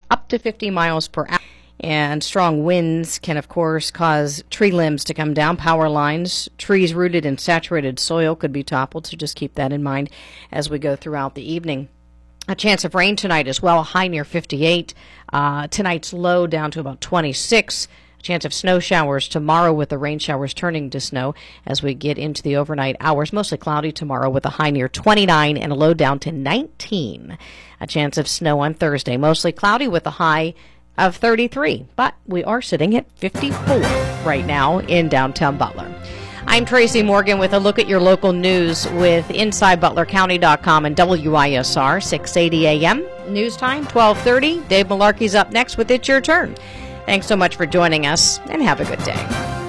up to 50 miles per hour. And strong winds can, of course, cause tree limbs to come down, power lines. Trees rooted in saturated soil could be toppled, so just keep that in mind as we go throughout the evening. A chance of rain tonight as well, high near 58. Tonight's low down to about 26. A chance of snow showers tomorrow with the rain showers turning to snow as we get into the overnight hours. Mostly cloudy tomorrow with a high near 29 and a low down to 19. A chance of snow on Thursday. Mostly cloudy with a high of 33, but we are sitting at 54 right now in downtown Butler. I'm Tracy Morgan with a look at your local news with InsideButlerCounty.com and WISR 680 AM. News time, 12:30. Dave Malarkey's up next with It's Your Turn. Thanks so much for joining us, and have a good day.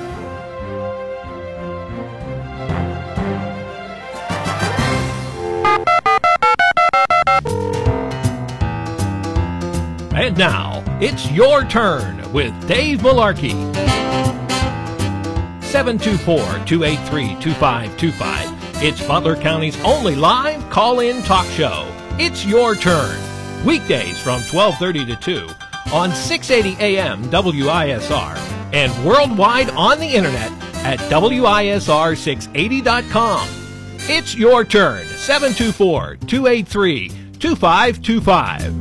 And now, it's your turn with Dave Malarkey. 724-283-2525. It's Butler County's only live call-in talk show. It's your turn. Weekdays from 12:30 to 2 on 680 AM WISR and worldwide on the internet at WISR680.com. It's your turn. 724-283-2525.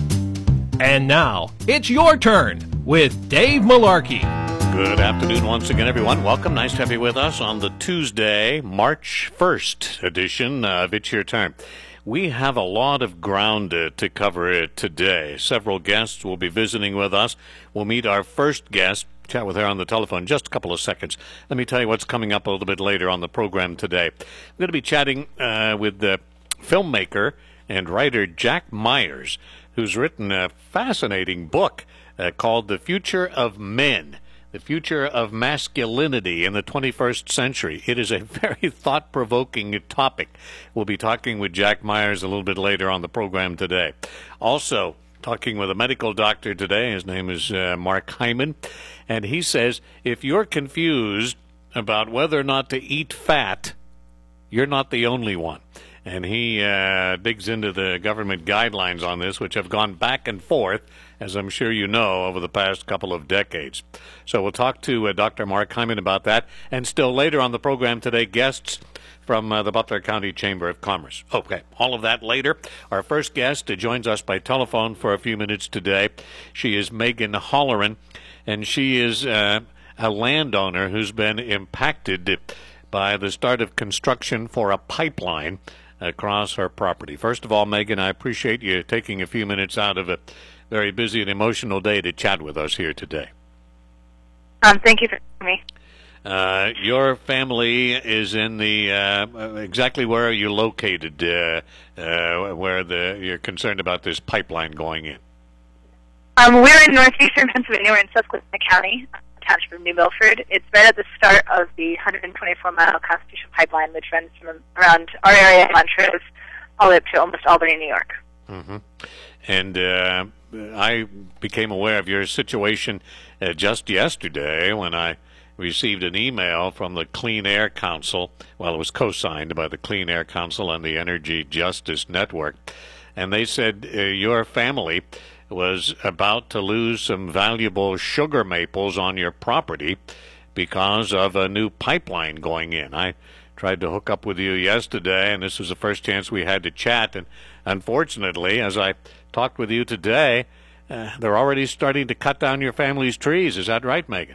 And now, it's your turn with Dave Malarkey. Good afternoon once again, everyone. Welcome. Nice to have you with us on the Tuesday, March 1st edition of It's Your Turn. We have a lot of ground to cover today. Several guests will be visiting with us. We'll meet our first guest, chat with her on the telephone in just a couple of seconds. Let me tell you what's coming up a little bit later on the program today. I'm going to be chatting with the filmmaker and writer Jack Myers, who's written a fascinating book called The Future of Men, The Future of Masculinity in the 21st Century. It is a very thought-provoking topic. We'll be talking with Jack Myers a little bit later on the program today. Also, talking with a medical doctor today. His name is Mark Hyman, and he says if you're confused about whether or not to eat fat, you're not the only one. And he digs into the government guidelines on this, which have gone back and forth, as I'm sure you know, over the past couple of decades. So we'll talk to Dr. Mark Hyman about that. And still later on the program today, guests from the Butler County Chamber of Commerce. Okay, all of that later. Our first guest joins us by telephone for a few minutes today. She is Megan Holleran, and she is a landowner who's been impacted by the start of construction for a pipeline across her property. First of all, Megan, I appreciate you taking a few minutes out of a very busy and emotional day to chat with us here today. Thank you for having me. Your family is in the exactly where are you located? Where you're concerned about this pipeline going in? We're in northeastern Pennsylvania. We're in Susquehanna County, township of New Milford. It's right at the start of the 124-mile Constitution Pipeline, which runs from around our area, Montrose, all the way up to almost Albany, New York. Mm-hmm. And I became aware of your situation just yesterday when I received an email from the Clean Air Council. Well, it was co-signed by the Clean Air Council and the Energy Justice Network. And they said your family was about to lose some valuable sugar maples on your property because of a new pipeline going in. I tried to hook up with you yesterday, and this was the first chance we had to chat. And unfortunately, as I talked with you today, they're already starting to cut down your family's trees. Is that right, Megan?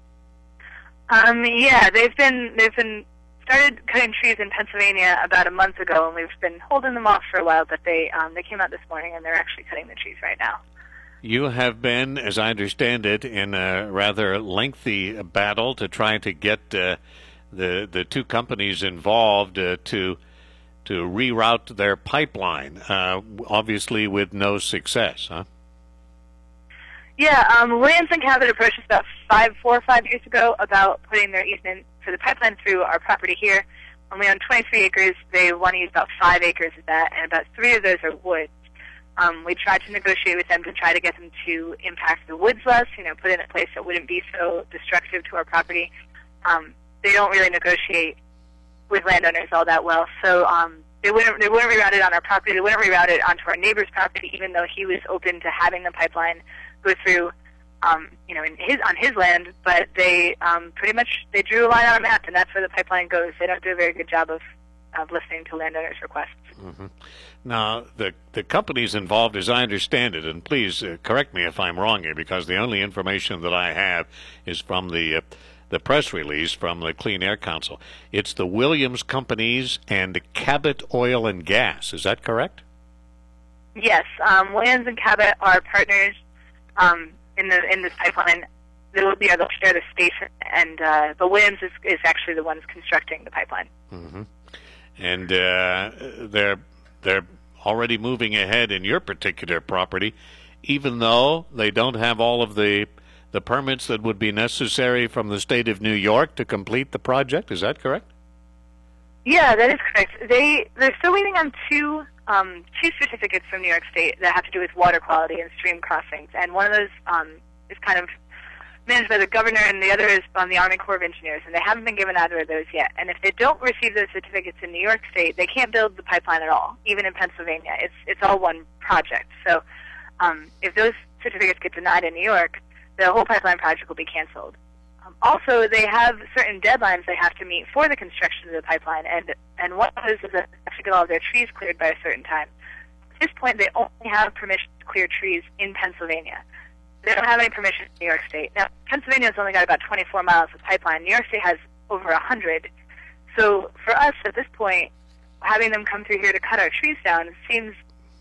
Yeah, they've been started cutting trees in Pennsylvania about a month ago, and we've been holding them off for a while, but they came out this morning, and they're actually cutting the trees right now. You have been, as I understand it, in a rather lengthy battle to try to get the two companies involved to reroute their pipeline, obviously with no success, huh? Yeah, Williams and Cabot approached us about 4 or 5 years ago about putting their easement for the pipeline through our property here. We own 23 acres. They want to use about 5 acres of that, and about 3 of those are woods. We tried to negotiate with them to try to get them to impact the woods less, put in a place that wouldn't be so destructive to our property. They don't really negotiate with landowners all that well, so they wouldn't reroute it on our property. They wouldn't reroute it onto our neighbor's property, even though he was open to having the pipeline go through, on his land. But they pretty much they drew a line on a map, and that's where the pipeline goes. They don't do a very good job of listening to landowners' requests. Mm-hmm. Now, the companies involved, as I understand it, and please correct me if I'm wrong here, because the only information that I have is from the press release from the Clean Air Council. It's the Williams Companies and Cabot Oil and Gas. Is that correct? Yes, Williams and Cabot are partners in this pipeline. They'll share the station, and but Williams is actually the ones constructing the pipeline. Mm-hmm. And they're already moving ahead in your particular property, even though they don't have all of the permits that would be necessary from the state of New York to complete the project. Is that correct? Yeah, that is correct. They're still waiting on two certificates from New York State that have to do with water quality and stream crossings, and one of those is kind of managed by the governor, and the other is on the Army Corps of Engineers, and they haven't been given either of those yet. And if they don't receive those certificates in New York State, they can't build the pipeline at all, even in Pennsylvania. It's all one project. So if those certificates get denied in New York, the whole pipeline project will be canceled. Also, they have certain deadlines they have to meet for the construction of the pipeline, and one of those is that they have to get all of their trees cleared by a certain time. At this point, they only have permission to clear trees in Pennsylvania. They don't have any permission in New York State. Now, Pennsylvania's only got about 24 miles of pipeline. New York State has over 100. So for us, at this point, having them come through here to cut our trees down seems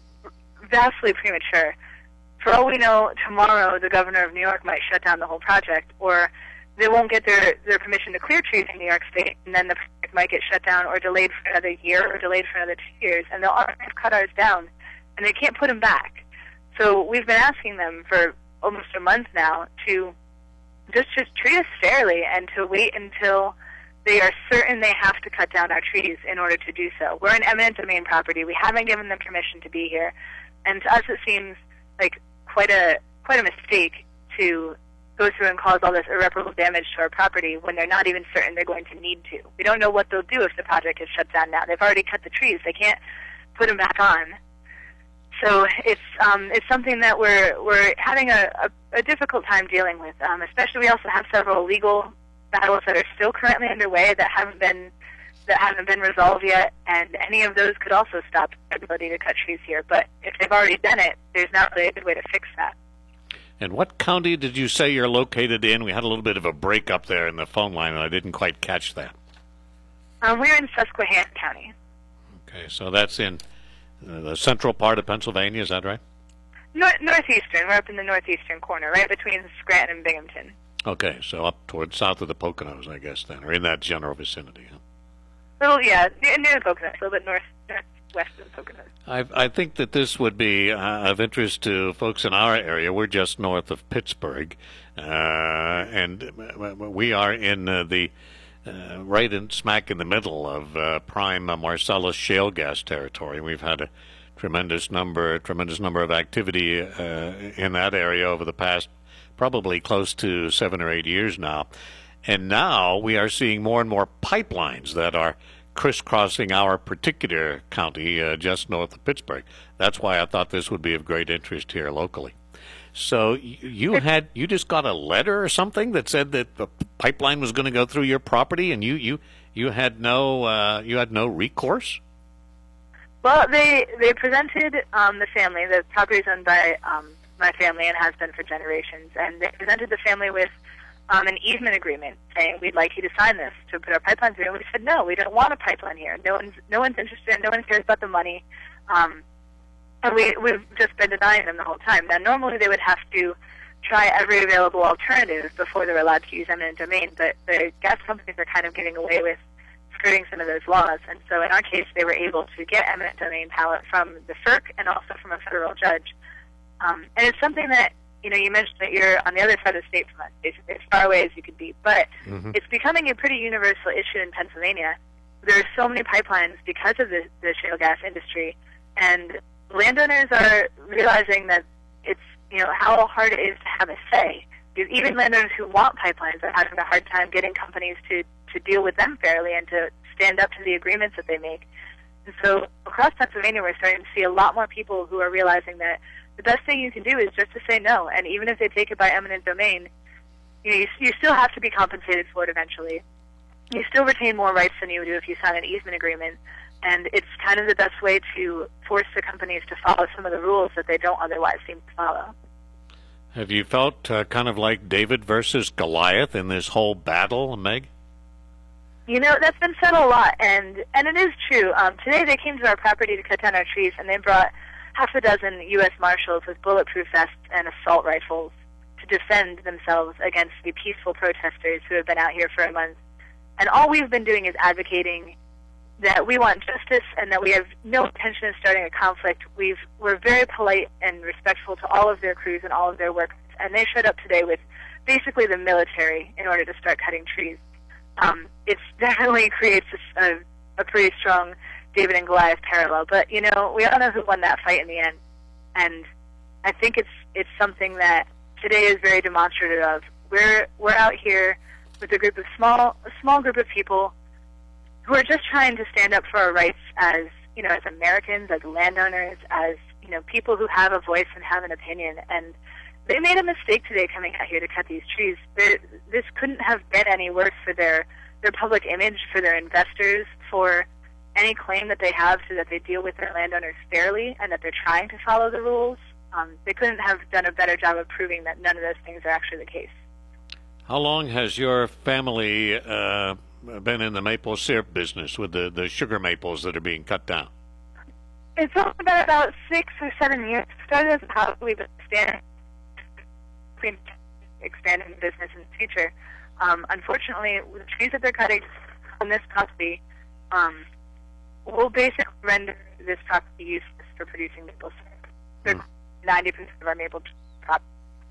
vastly premature. For all we know, tomorrow the governor of New York might shut down the whole project, or they won't get their permission to clear trees in New York State, and then the project might get shut down or delayed for another year or delayed for another 2 years, and they'll already have cut ours down, and they can't put them back. So we've been asking them for almost a month now to just treat us fairly and to wait until they are certain they have to cut down our trees in order to do so. We're an eminent domain property. We haven't given them permission to be here, and to us it seems like quite a mistake to go through and cause all this irreparable damage to our property when they're not even certain they're going to need to. We don't know what they'll do if the project is shut down now. They've already cut the trees. They can't put them back on. So it's something that we're having a difficult time dealing with. Especially, we also have several legal battles that are still currently underway that haven't been resolved yet, and any of those could also stop the ability to cut trees here. But if they've already done it, there's not really a good way to fix that. And what county did you say you're located in? We had a little bit of a break up there in the phone line, and I didn't quite catch that. We're in Susquehanna County. Okay, so that's in the central part of Pennsylvania, is that right? Northeastern. We're up in the northeastern corner, right between Scranton and Binghamton. Okay, so up towards south of the Poconos, I guess, then, or in that general vicinity. Huh? Well, yeah, near the Poconos, a little bit northwest of the Poconos. I think that this would be of interest to folks in our area. We're just north of Pittsburgh, and we are in the right in smack in the middle of prime Marcellus shale gas territory. We've had a tremendous number of activity in that area over the past probably close to 7 or 8 years now. And now we are seeing more and more pipelines that are crisscrossing our particular county just north of Pittsburgh. That's why I thought this would be of great interest here locally. So you just got a letter or something that said that the pipeline was going to go through your property, and you had no recourse? Well, they presented the family. The property is owned by my family and has been for generations, and they presented the family with an easement agreement saying, we'd like you to sign this to put our pipeline through. And we said, no, we don't want a pipeline here. No one's interested. No one cares about the money. And we've just been denying them the whole time. Now, normally they would have to try every available alternative before they're allowed to use eminent domain, but the gas companies are kind of getting away with skirting some of those laws. And so in our case, they were able to get eminent domain power from the FERC and also from a federal judge. And it's something that, you mentioned that you're on the other side of the state from us, basically as far away as you could be. But it's becoming a pretty universal issue in Pennsylvania. There are so many pipelines because of the shale gas industry, and landowners are realizing that it's, how hard it is to have a say. Even landowners who want pipelines are having a hard time getting companies to deal with them fairly and to stand up to the agreements that they make. And so across Pennsylvania, we're starting to see a lot more people who are realizing that the best thing you can do is just to say no. And even if they take it by eminent domain, you still have to be compensated for it eventually. You still retain more rights than you would do if you sign an easement agreement. And it's kind of the best way to force the companies to follow some of the rules that they don't otherwise seem to follow. Have you felt kind of like David versus Goliath in this whole battle, Meg? That's been said a lot, and it is true. Today they came to our property to cut down our trees, and they brought half a dozen U.S. Marshals with bulletproof vests and assault rifles to defend themselves against the peaceful protesters who have been out here for a month. And all we've been doing is advocating that we want justice and that we have no intention of starting a conflict. We're very polite and respectful to all of their crews and all of their workers, and they showed up today with basically the military in order to start cutting trees. It definitely creates a pretty strong David and Goliath parallel, but we all know who won that fight in the end, and I think it's something that today is very demonstrative of. We're out here with a small group of people who are just trying to stand up for our rights as Americans, as landowners, as people who have a voice and have an opinion. And they made a mistake today coming out here to cut these trees. This couldn't have been any worse for their public image, for their investors, for any claim that they have so that they deal with their landowners fairly and that they're trying to follow the rules. They couldn't have done a better job of proving that none of those things are actually the case. How long has your family been in the maple syrup business with the sugar maples that are being cut down? It's only been about 6 or 7 years. It started as a hobby. We've been expanding the business in the future. Unfortunately, the trees that they're cutting on this property will basically render this property useless for producing maple syrup. 90% of our maple property.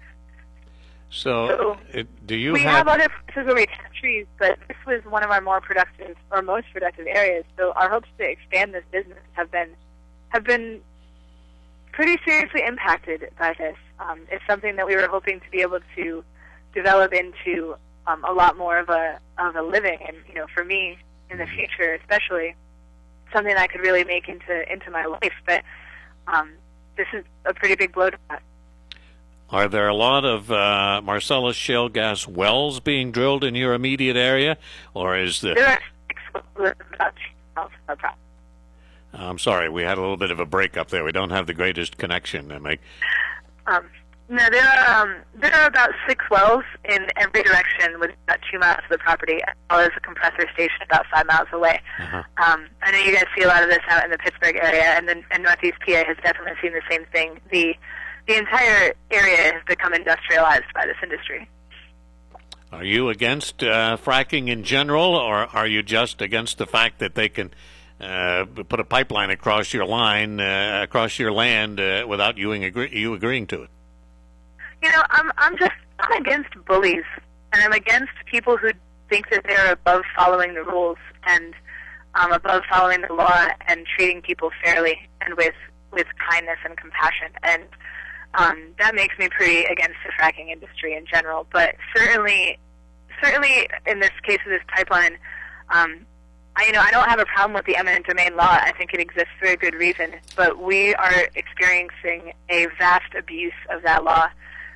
So do you we have other places where we cut trees, but this was one of our more productive or most productive areas. So our hopes to expand this business have been pretty seriously impacted by this. It's something that we were hoping to be able to develop into a lot more of a living, and for me in the future, especially something I could really make into my life. But this is a pretty big blow to that. Are there a lot of Marcellus shale gas wells being drilled in your immediate area, or is the? There are 6 wells about 2 miles from our property. I'm sorry, we had a little bit of a break-up there. We don't have the greatest connection, Meg. No, there are about 6 wells in every direction with about 2 miles of the property, as well as a compressor station about 5 miles away. Uh-huh. I know you guys see a lot of this out in the Pittsburgh area, and Northeast PA has definitely seen the same thing. The entire area has become industrialized by this industry. Are you against fracking in general, or are you just against the fact that they can put a pipeline across your line, across your land, without you agreeing to it? I'm against bullies, and I'm against people who think that they're above following the rules and above following the law and treating people fairly and with kindness and compassion. And that makes me pretty against the fracking industry in general. But certainly in this case of this pipeline, I don't have a problem with the eminent domain law. I think it exists for a good reason. But we are experiencing a vast abuse of that law.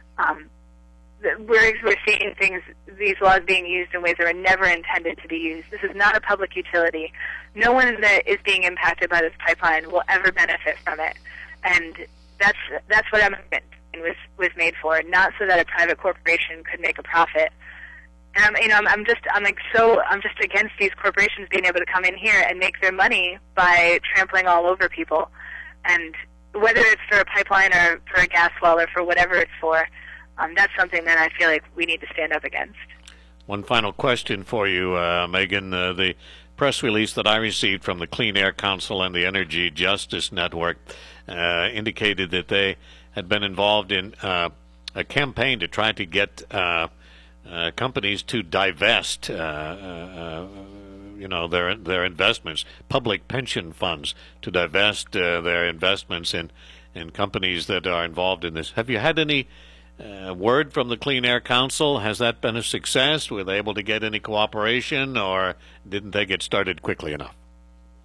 We're seeing these laws being used in ways that were never intended to be used. This is not a public utility. No one that is being impacted by this pipeline will ever benefit from it. And that's what eminent was made for, not so that a private corporation could make a profit. And I'm just against these corporations being able to come in here and make their money by trampling all over people. And whether it's for a pipeline or for a gas well or for whatever it's for, that's something that I feel like we need to stand up against. One final question for you, Megan. The press release that I received from the Clean Air Council and the Energy Justice Network indicated that they had been involved in a campaign to try to get companies to divest, their investments, public pension funds, to divest their investments in companies that are involved in this. Have you had any word from the Clean Air Council? Has that been a success? Were they able to get any cooperation, or didn't they get started quickly enough?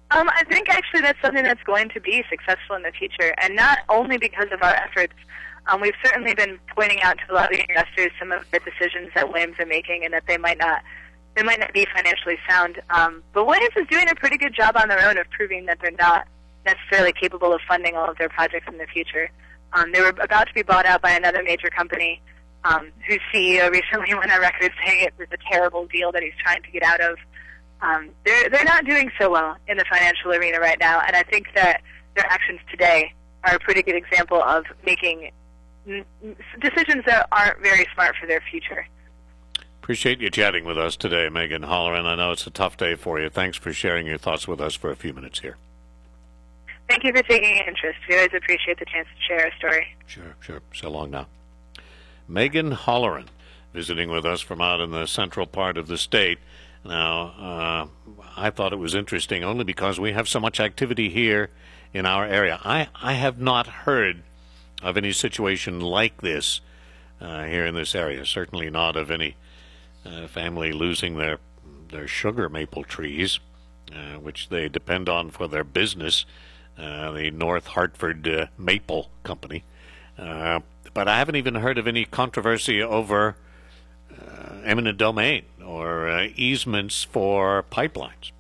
I think actually that's something that's going to be successful in the future, and not only because of our efforts. We've certainly been pointing out to a lot of the investors some of the decisions that Williams are making, and that they might not be financially sound. But Williams is doing a pretty good job on their own of proving that they're not necessarily capable of funding all of their projects in the future. They were about to be bought out by another major company, whose CEO recently went on record saying it was a terrible deal that he's trying to get out of. They're not doing so well in the financial arena right now, and I think that their actions today are a pretty good example of making decisions that aren't very smart for their future. Appreciate you chatting with us today, Megan Holleran. I know it's a tough day for you. Thanks for sharing your thoughts with us for a few minutes here. Thank you for taking an interest. We always appreciate the chance to share our story. Sure. So long now. Megan Holleran, visiting with us from out in the central part of the state. Now, I thought it was interesting only because we have so much activity here in our area. I have not heard of any situation like this here in this area. Certainly not of any family losing their sugar maple trees, which they depend on for their business, the North Hartford Maple Company. But I haven't even heard of any controversy over eminent domain or easements for pipelines.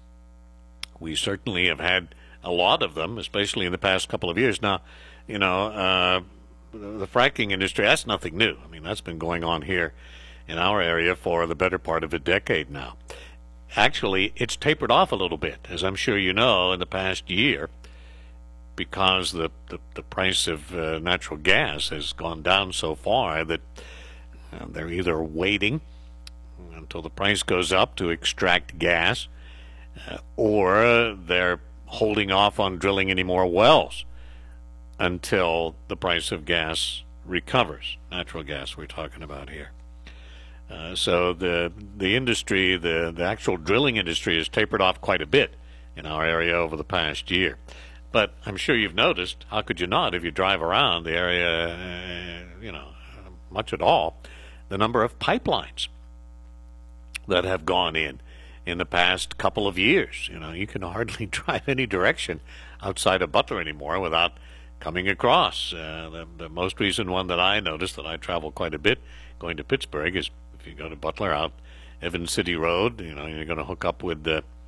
We certainly have had a lot of them, especially in the past couple of years. Now, the fracking industry, that's nothing new. I mean, that's been going on here in our area for the better part of a decade now. Actually, it's tapered off a little bit, as I'm sure you know, in the past year, because the price of natural gas has gone down so far that they're either waiting until the price goes up to extract gas, or they're holding off on drilling any more wells until the price of gas recovers. Natural gas we're talking about here. So the industry, the actual drilling industry, has tapered off quite a bit in our area over the past year. But I'm sure you've noticed, how could you not, if you drive around the area, much at all, the number of pipelines that have gone in the past couple of years. You can hardly drive any direction outside of Butler anymore without coming across. The most recent one that I noticed, that I travel quite a bit going to Pittsburgh, is if you go to Butler out Evans City Road, you're going to hook up with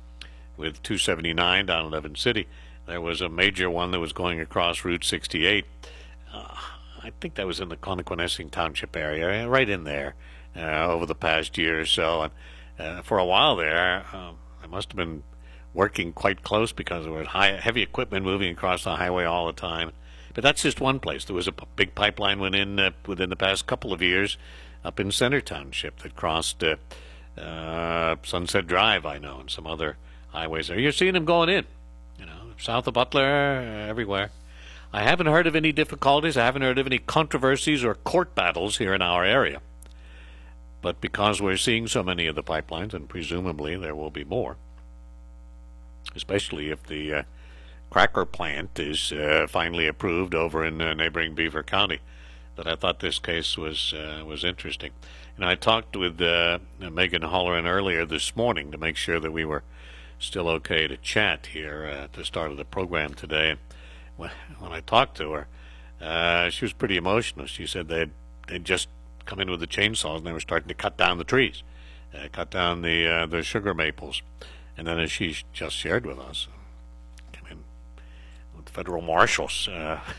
279 down at Evans City. There was a major one that was going across Route 68. I think that was in the Connoquenessing Township area, right in there, over the past year or so. And for a while there, I must have been working quite close because there was heavy equipment moving across the highway all the time. But that's just one place. There was a big pipeline went in within the past couple of years up in Center Township that crossed Sunset Drive, I know, and some other highways there. You're seeing them going in, south of Butler, everywhere. I haven't heard of any difficulties. I haven't heard of any controversies or court battles here in our area. But because we're seeing so many of the pipelines, and presumably there will be more, especially if the cracker plant is finally approved over in neighboring Beaver County, that I thought this case was interesting. And I talked with Megan Holleran earlier this morning to make sure that we were still okay to chat here at the start of the program today. And when I talked to her, she was pretty emotional. She said they'd just come in with the chainsaws and they were starting to cut down the trees, cut down the sugar maples. And then, as she just shared with us, come in with federal marshals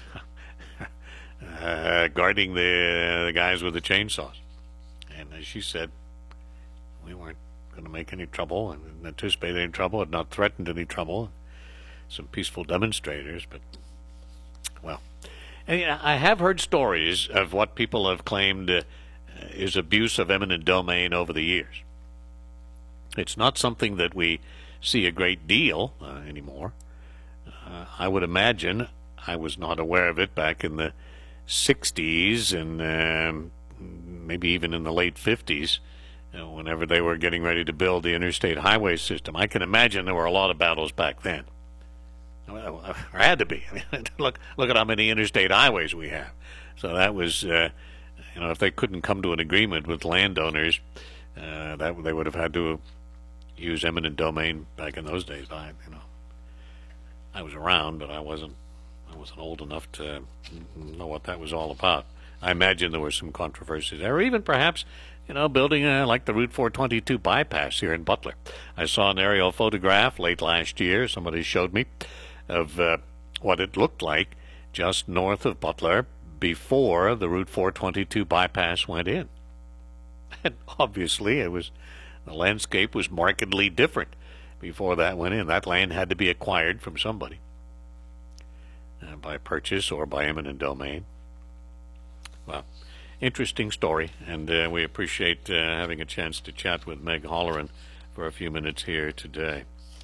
guarding the guys with the chainsaws. And as she said, we weren't going to make any trouble and didn't anticipate any trouble, had not threatened any trouble. Some peaceful demonstrators, but, well. And, I have heard stories of what people have claimed is abuse of eminent domain over the years. It's not something that we see a great deal anymore. I would imagine, I was not aware of it back in the 60s and maybe even in the late 50s, whenever they were getting ready to build the interstate highway system. I can imagine there were a lot of battles back then. There had to be. I mean, look at how many interstate highways we have. So that was, if they couldn't come to an agreement with landowners, that they would have had to use eminent domain back in those days. I was around, but I wasn't old enough to know what that was all about. I imagine there were some controversies there, or even perhaps, building like the Route 422 bypass here in Butler. I saw an aerial photograph late last year, somebody showed me, of what it looked like just north of Butler before the Route 422 bypass went in. And obviously the landscape was markedly different before that went in. That land had to be acquired from somebody, by purchase or by eminent domain. Well, interesting story, and we appreciate having a chance to chat with Meg Holloran for a few minutes here today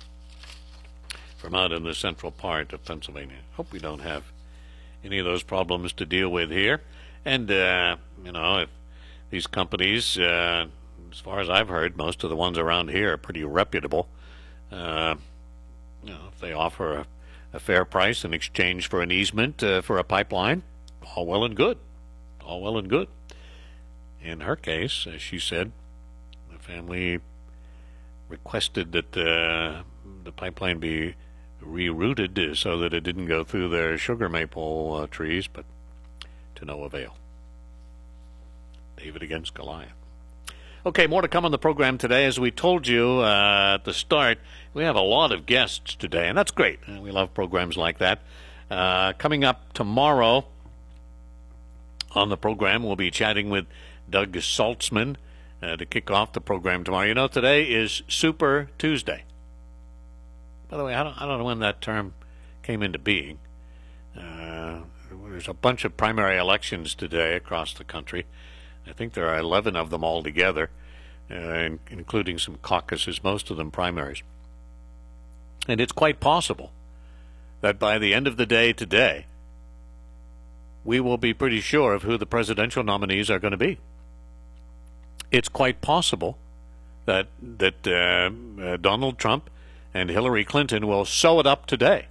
from out in the central part of Pennsylvania. Hope we don't have any of those problems to deal with here. And, if these companies, as far as I've heard, most of the ones around here are pretty reputable. If they offer a fair price in exchange for an easement for a pipeline, all well and good. All well and good. In her case, as she said, the family requested that the pipeline be rerouted so that it didn't go through their sugar maple trees, but to no avail. David against Goliath. Okay, more to come on the program today. As we told you at the start, we have a lot of guests today, and that's great. We love programs like that. Coming up tomorrow on the program, we'll be chatting with Doug Saltzman to kick off the program tomorrow. Today is Super Tuesday. By the way, I don't know when that term came into being. There's a bunch of primary elections today across the country. I think there are 11 of them altogether, including some caucuses, most of them primaries. And it's quite possible that by the end of the day today, we will be pretty sure of who the presidential nominees are going to be. It's quite possible that Donald Trump and Hillary Clinton will sew it up today,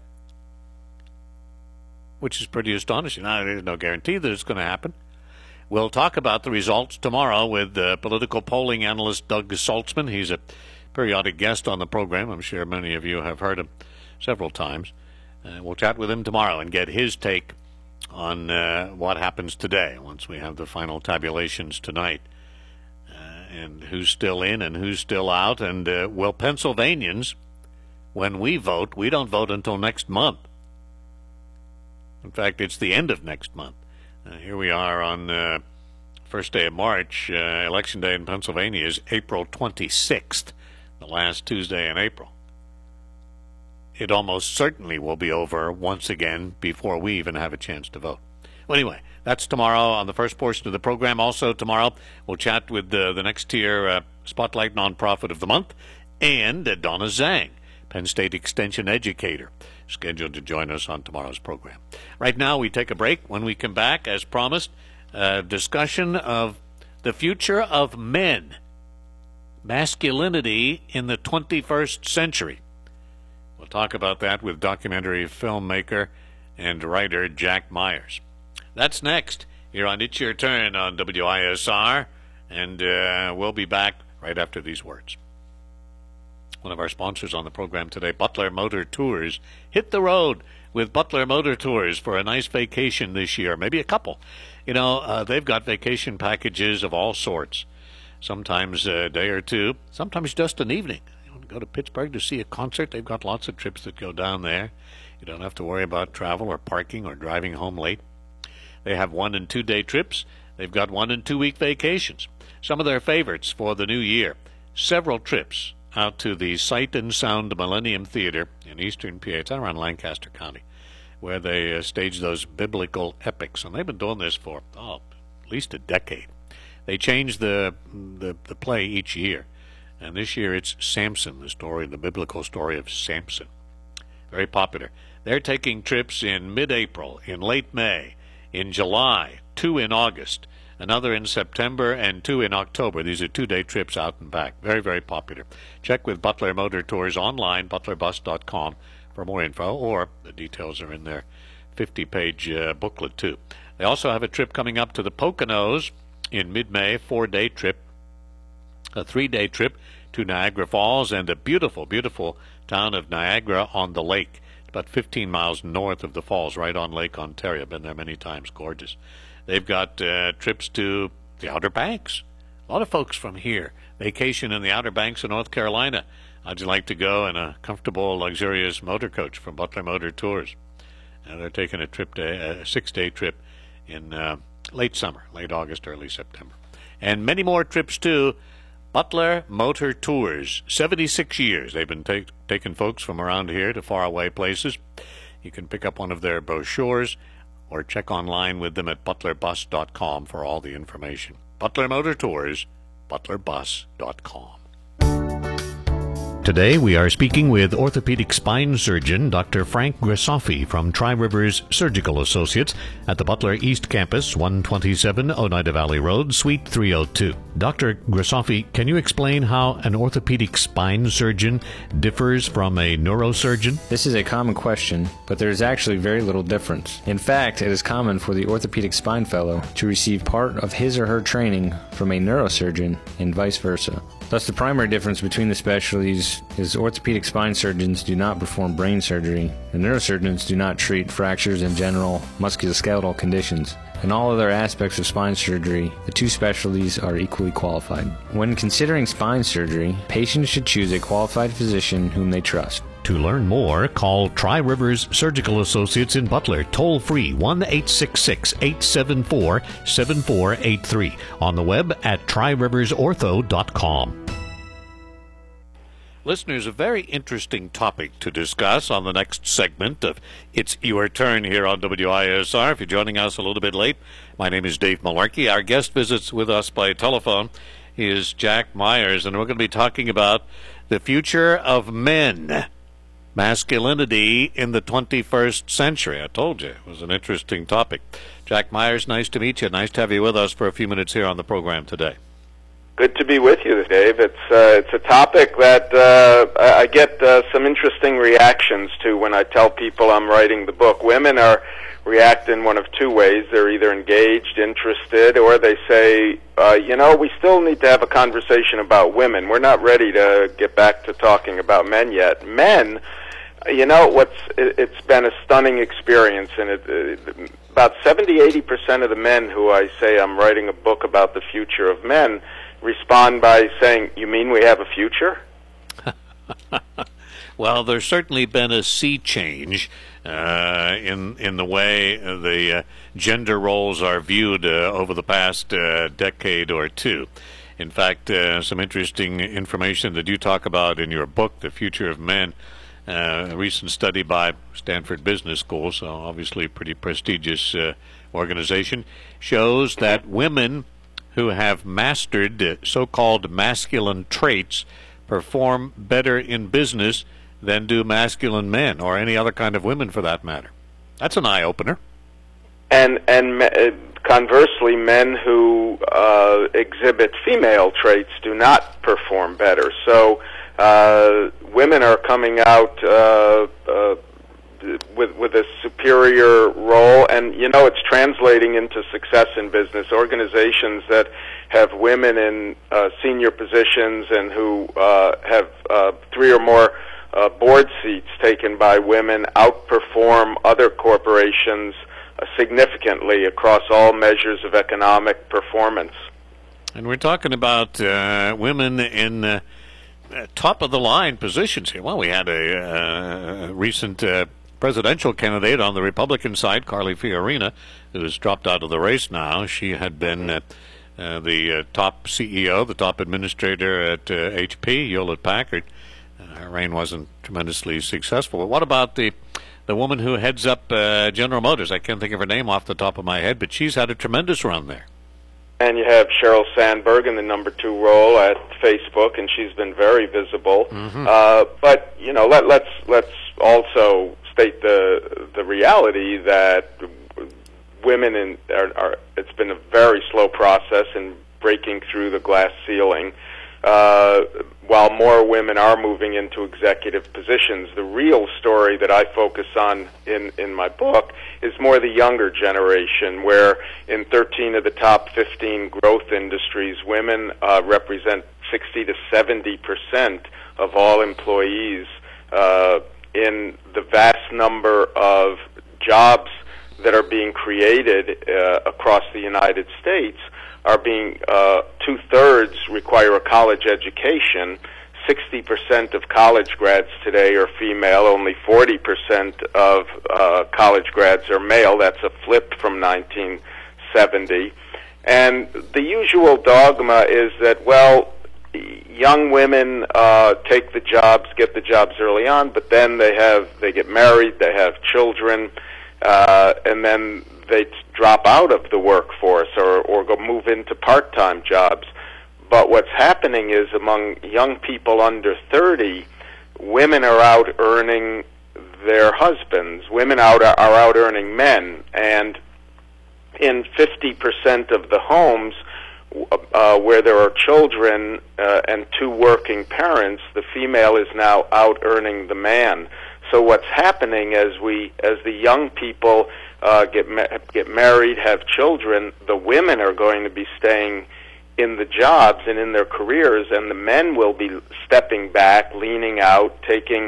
which is pretty astonishing. Now, there's no guarantee that it's going to happen. We'll talk about the results tomorrow with political polling analyst Doug Saltzman. He's a periodic guest on the program. I'm sure many of you have heard him several times. We'll chat with him tomorrow and get his take on what happens today once we have the final tabulations tonight, and who's still in and who's still out. And will Pennsylvanians, when we vote, we don't vote until next month. In fact, it's the end of next month. Here we are on first day of March. Election day in Pennsylvania is April 26th, the last Tuesday in April. It almost certainly will be over once again before we even have a chance to vote. Well, anyway, that's tomorrow on the first portion of the program. Also tomorrow, we'll chat with the next tier Spotlight Nonprofit of the Month and Donna Zhang, Penn State Extension educator, scheduled to join us on tomorrow's program. Right now, we take a break. When we come back, as promised, a discussion of the future of men, masculinity in the 21st century. We'll talk about that with documentary filmmaker and writer Jack Myers. That's next here on It's Your Turn on WISR, and we'll be back right after these words. One of our sponsors on the program today, Butler Motor Tours. Hit the road with Butler Motor Tours for a nice vacation this year, maybe a couple. They've got vacation packages of all sorts, sometimes a day or two, sometimes just an evening. You want to go to Pittsburgh to see a concert? They've got lots of trips that go down there. You don't have to worry about travel or parking or driving home late. They have 1- and 2-day trips. They've got 1- and 2-week vacations. Some of their favorites for the new year, several trips out to the Sight and Sound Millennium Theater in eastern PA. It's around Lancaster County, where they stage those biblical epics. And they've been doing this for, at least a decade. They change the play each year. And this year it's Samson, the biblical story of Samson. Very popular. They're taking trips in mid-April, in late May, in July, 2 in August, another in September, and 2 in October. These are 2-day trips out and back. Very, very popular. Check with Butler Motor Tours online, butlerbus.com, for more info, or the details are in their 50-page booklet, too. They also have a trip coming up to the Poconos in mid-May, 4-day trip, a 3-day trip to Niagara Falls, and a beautiful, beautiful town of Niagara on the Lake. about 15 miles north of the falls, right on Lake Ontario. Been there many times. Gorgeous. They've got trips to the Outer Banks. A lot of folks from here vacation in the Outer Banks of North Carolina. How'd you like to go in a comfortable, luxurious motor coach from Butler Motor Tours? They're taking a 6-day trip in late summer, late August, early September. And many more trips, too. Butler Motor Tours, 76 years. They've been taking folks from around here to faraway places. You can pick up one of their brochures or check online with them at butlerbus.com for all the information. Butler Motor Tours, butlerbus.com. Today we are speaking with orthopedic spine surgeon Dr. Frank Grisafi from Tri-Rivers Surgical Associates at the Butler East Campus, 127 Oneida Valley Road, Suite 302. Dr. Grisafi, can you explain how an orthopedic spine surgeon differs from a neurosurgeon? This is a common question, but there is actually very little difference. In fact, it is common for the orthopedic spine fellow to receive part of his or her training from a neurosurgeon and vice versa. Thus, the primary difference between the specialties is orthopedic spine surgeons do not perform brain surgery, and neurosurgeons do not treat fractures and general musculoskeletal conditions. In all other aspects of spine surgery, the two specialties are equally qualified. When considering spine surgery, patients should choose a qualified physician whom they trust. To learn more, call Tri-Rivers Surgical Associates in Butler, toll-free 1-866-874-7483, on the web at TriRiversOrtho.com. Listeners, a very interesting topic to discuss on the next segment of It's Your Turn here on WISR. If you're joining us a little bit late, my name is Dave Malarkey. Our guest visits with us by telephone is Jack Myers, and we're going to be talking about the future of men. Masculinity in the 21st century. I told you it was an interesting topic. Jack Myers, nice to meet you. Nice to have you with us for a few minutes here on the program today. Good to be with you, Dave. It's a topic that I get some interesting reactions to when I tell people I'm writing the book. Women react in one of two ways. They're either engaged, interested, or they say, we still need to have a conversation about women. We're not ready to get back to talking about men yet. Men, it's been a stunning experience, and about 70-80% of the men who I say I'm writing a book about the future of men respond by saying, "You mean we have a future?" Well, there's certainly been a sea change in the way the gender roles are viewed over the past decade or two. In fact, some interesting information that you talk about in your book, The Future of Men, a recent study by Stanford Business School, so obviously a pretty prestigious organization, shows that women who have mastered so-called masculine traits perform better in business than do masculine men, or any other kind of women for that matter. That's an eye-opener. And conversely, men who exhibit female traits do not perform better. So women are coming out with a superior role, and it's translating into success in business. Organizations that have women in senior positions and who have 3 or more board seats taken by women outperform other corporations significantly across all measures of economic performance. And we're talking about women in top-of-the-line positions here. Well, we had a recent presidential candidate on the Republican side, Carly Fiorina, who has dropped out of the race now. She had been the top CEO, the top administrator at HP, Hewlett-Packard. Her reign wasn't tremendously successful. But what about the woman who heads up General Motors? I can't think of her name off the top of my head, but she's had a tremendous run there. And you have Sheryl Sandberg in the number 2 role at Facebook, and she's been very visible. Mm-hmm. But let's also state the reality that women it's been a very slow process in breaking through the glass ceiling. While more women are moving into executive positions, the real story that I focus on in my book is more the younger generation, where in 13 of the top 15 growth industries, women represent 60 to 70% of all employees in the vast number of jobs that are being created across the United States are being, 2/3 require a college education. 60% of college grads today are female. Only 40% of college grads are male. That's a flip from 1970. And the usual dogma is that, well, young women take the jobs, get the jobs early on, but then they get married, they have children, and then they drop out of the workforce or go move into part-time jobs. But what's happening is among young people under 30, women are out earning their husbands. Women are out earning men. And in 50% of the homes where there are children and two working parents, the female is now out earning the man. So what's happening as the young people get married, have children, the women are going to be staying in the jobs and in their careers, and the men will be stepping back, leaning out, taking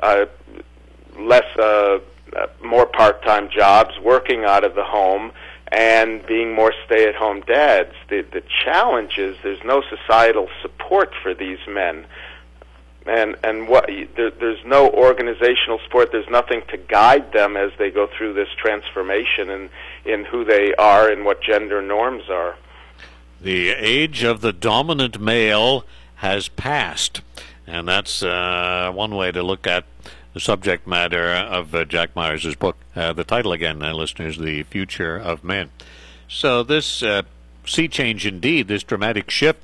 more part-time jobs, working out of the home, and being more stay-at-home dads. The challenge is there's no societal support for these men. And there's no organizational support. There's nothing to guide them as they go through this transformation in who they are and what gender norms are. The age of the dominant male has passed, and that's one way to look at the subject matter of Jack Myers' book. The title again, listeners, The Future of Men. So this sea change indeed, this dramatic shift,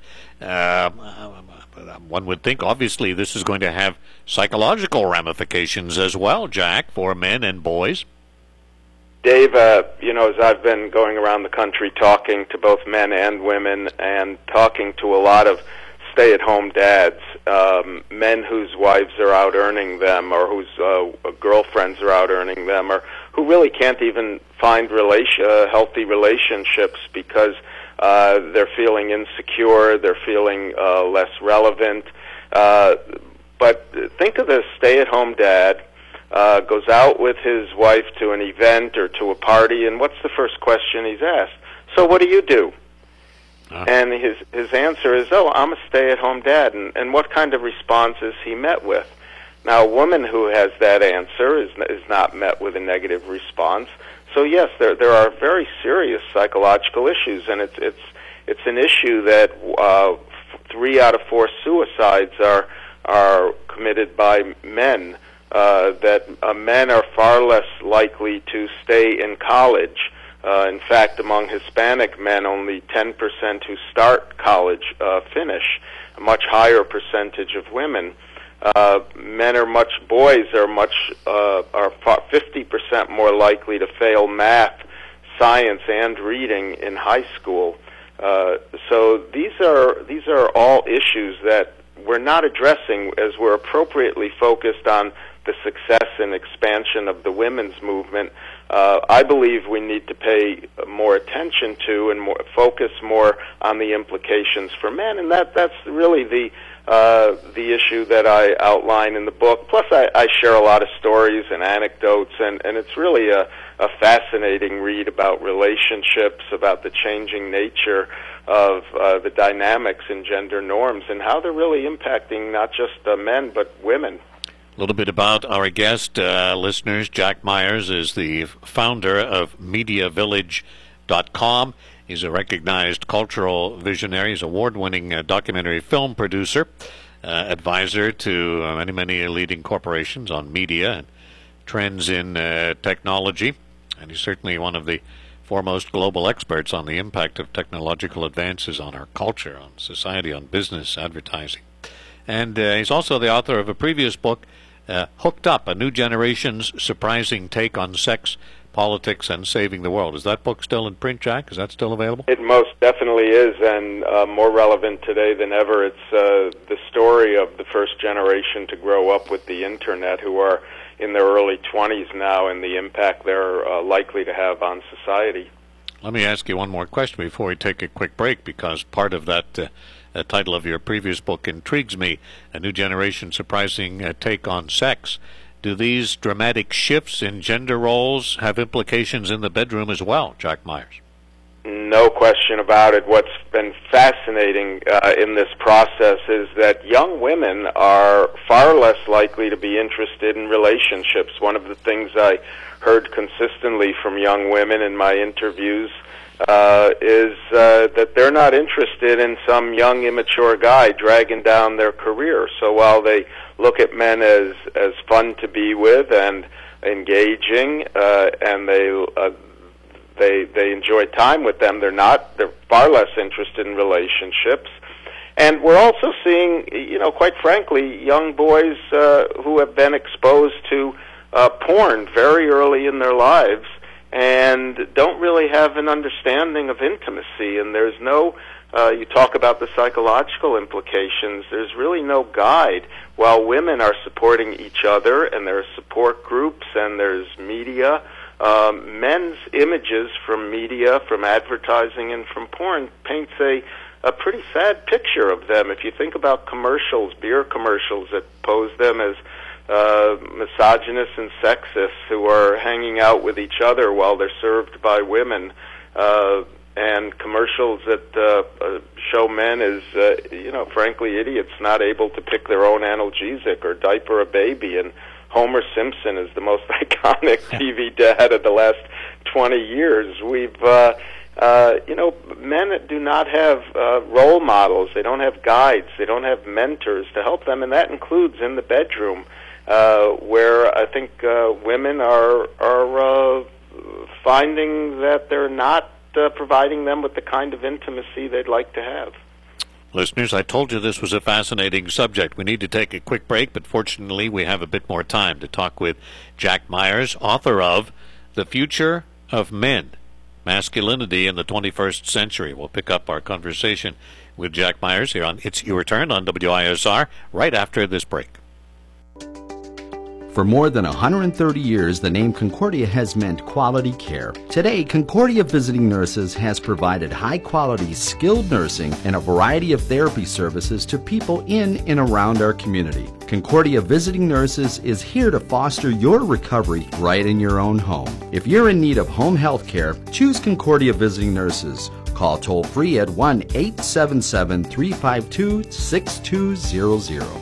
one would think obviously this is going to have psychological ramifications as well, Jack, for men and boys. Dave, as I've been going around the country talking to both men and women and talking to a lot of stay-at-home dads, men whose wives are out earning them or whose girlfriends are out earning them, or who really can't even find healthy relationships because they're feeling insecure, they're feeling less relevant. But think of the stay-at-home dad, goes out with his wife to an event or to a party, and what's the first question he's asked? So what do you do? And his answer is, oh, I'm a stay-at-home dad. And what kind of response is he met with? Now, a woman who has that answer is not met with a negative response. So yes, there are very serious psychological issues, and it's an issue that 3 out of 4 suicides are committed by men. That men are far less likely to stay in college. In fact, among Hispanic men, only 10% who start college finish. A much higher percentage of women. Boys are 50% more likely to fail math, science, and reading in high school. So these are all issues that we're not addressing as we're appropriately focused on the success and expansion of the women's movement. I believe we need to pay more attention to and focus more on the implications for men, and that's really the issue that I outline in the book. Plus, I share a lot of stories and anecdotes, and it's really a fascinating read about relationships, about the changing nature of the dynamics in gender norms and how they're really impacting not just men but women. A little bit about our guest, listeners. Jack Myers is the founder of MediaVillage.com. He's a recognized cultural visionary. He's an award-winning documentary film producer, advisor to many leading corporations on media and trends in technology. And he's certainly one of the foremost global experts on the impact of technological advances on our culture, on society, on business, advertising. And he's also the author of a previous book, Hooked Up, A New Generation's Surprising Take on Sex, Politics, and Saving the World. Is that book still in print, Jack? Is that still available? It most definitely is, and more relevant today than ever. It's the story of the first generation to grow up with the Internet, who are in their early 20s now, and the impact they're likely to have on society. Let me ask you one more question before we take a quick break, because part of that title of your previous book intrigues me, A New Generation Surprising Take on Sex. do these dramatic shifts in gender roles have implications in the bedroom as well, Jack Myers? No question about it. What's been fascinating in this process is that young women are far less likely to be interested in relationships. One of the things I heard consistently from young women in my interviews is that they're not interested in some young, immature guy dragging down their career. So while they look at men as fun to be with and engaging, and they enjoy time with them, they're far less interested in relationships. And we're also seeing, quite frankly, young boys who have been exposed to porn very early in their lives and don't really have an understanding of intimacy. And there's no, you talk about the psychological implications, there's really no guide. While women are supporting each other and there are support groups and there's media, men's images from media, from advertising, and from porn paints a pretty sad picture of them. If you think about commercials, beer commercials that pose them as misogynists and sexists who are hanging out with each other while they're served by women, and commercials that show men as, frankly, idiots not able to pick their own analgesic or diaper a baby, and Homer Simpson is the most iconic TV dad of the last 20 years. We've, men do not have role models. They don't have guides. They don't have mentors to help them, and that includes in the bedroom, where I think women are finding that they're not providing them with the kind of intimacy they'd like to have. Listeners, I told you this was a fascinating subject. We need to take a quick break, but fortunately we have a bit more time to talk with Jack Myers, author of The Future of Men, Masculinity in the 21st Century. We'll pick up our conversation with Jack Myers here on It's Your Turn on WISR right after this break. For more than 130 years, the name Concordia has meant quality care. Today, Concordia Visiting Nurses has provided high-quality, skilled nursing and a variety of therapy services to people in and around our community. Concordia Visiting Nurses is here to foster your recovery right in your own home. If you're in need of home health care, choose Concordia Visiting Nurses. Call toll-free at 1-877-352-6200.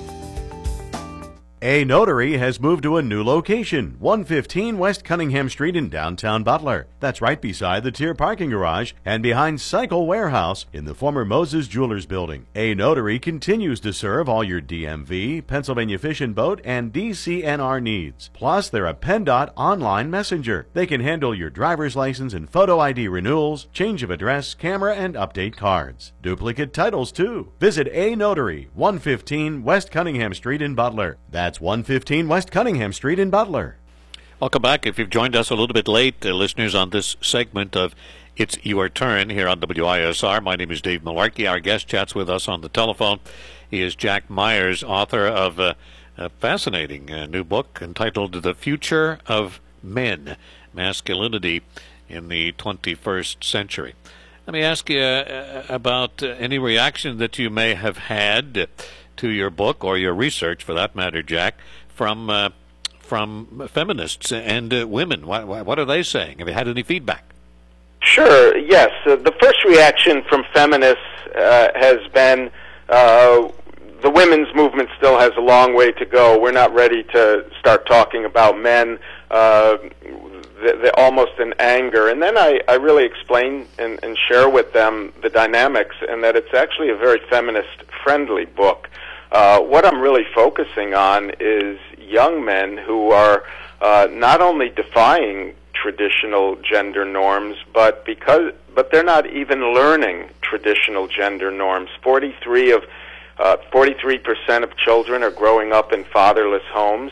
A Notary has moved to a new location, 115 West Cunningham Street in downtown Butler. That's right beside the Tier parking garage and behind Cycle Warehouse in the former Moses Jewelers building. A Notary continues to serve all your DMV, Pennsylvania Fish and Boat, and DCNR needs. Plus, they're a PennDOT online messenger. They can handle your driver's license and photo ID renewals, change of address, camera, and update cards. Duplicate titles, too. Visit A Notary, 115 West Cunningham Street in Butler. That's 115 West Cunningham Street in Butler. Welcome back. If you've joined us a little bit late, listeners, on this segment of It's Your Turn here on WISR, my name is Dave Malarkey. Our guest chats with us on the telephone. He is Jack Myers, author of a fascinating new book entitled The Future of Men, Masculinity in the 21st Century. Let me ask you about any reaction that you may have had to your book, or your research for that matter, Jack, from feminists and women. What are they saying? Have you had any feedback? Sure, yes. The first reaction from feminists has been the women's movement still has a long way to go. We're not ready to start talking about men, almost in anger. And then I really explain and share with them the dynamics, and that it's actually a very feminist-friendly book. What I'm really focusing on is young men who are not only defying traditional gender norms, but they're not even learning traditional gender norms. 43% of children are growing up in fatherless homes.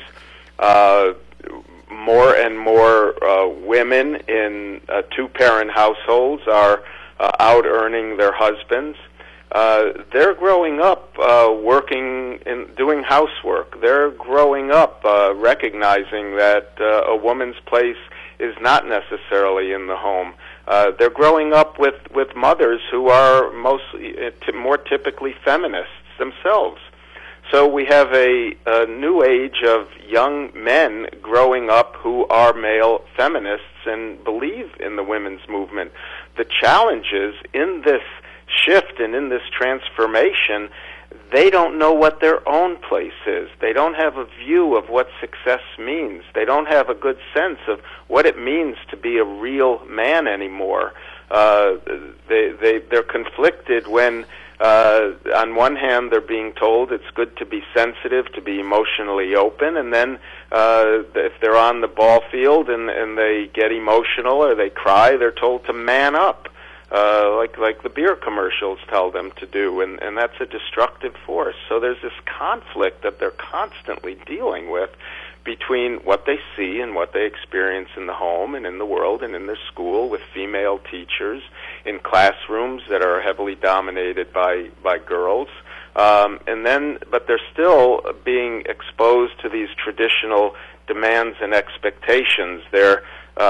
More and more women in two-parent households are out earning their husbands. They're growing up working and doing housework. They're growing up recognizing that a woman's place is not necessarily in the home. They're growing up with mothers who are more typically feminists themselves. So we have a new age of young men growing up who are male feminists and believe in the women's movement. The challenge is in this shift and in this transformation, they don't know what their own place is. They don't have a view of what success means. They don't have a good sense of what it means to be a real man anymore. They're conflicted when, on one hand, they're being told it's good to be sensitive, to be emotionally open, and then if they're on the ball field and they get emotional or they cry, they're told to man up. Like the beer commercials tell them to do, and that's a destructive force. So there's this conflict that they're constantly dealing with between what they see and what they experience in the home and in the world and in their school with female teachers, in classrooms that are heavily dominated by girls. But they're still being exposed to these traditional demands and expectations. They're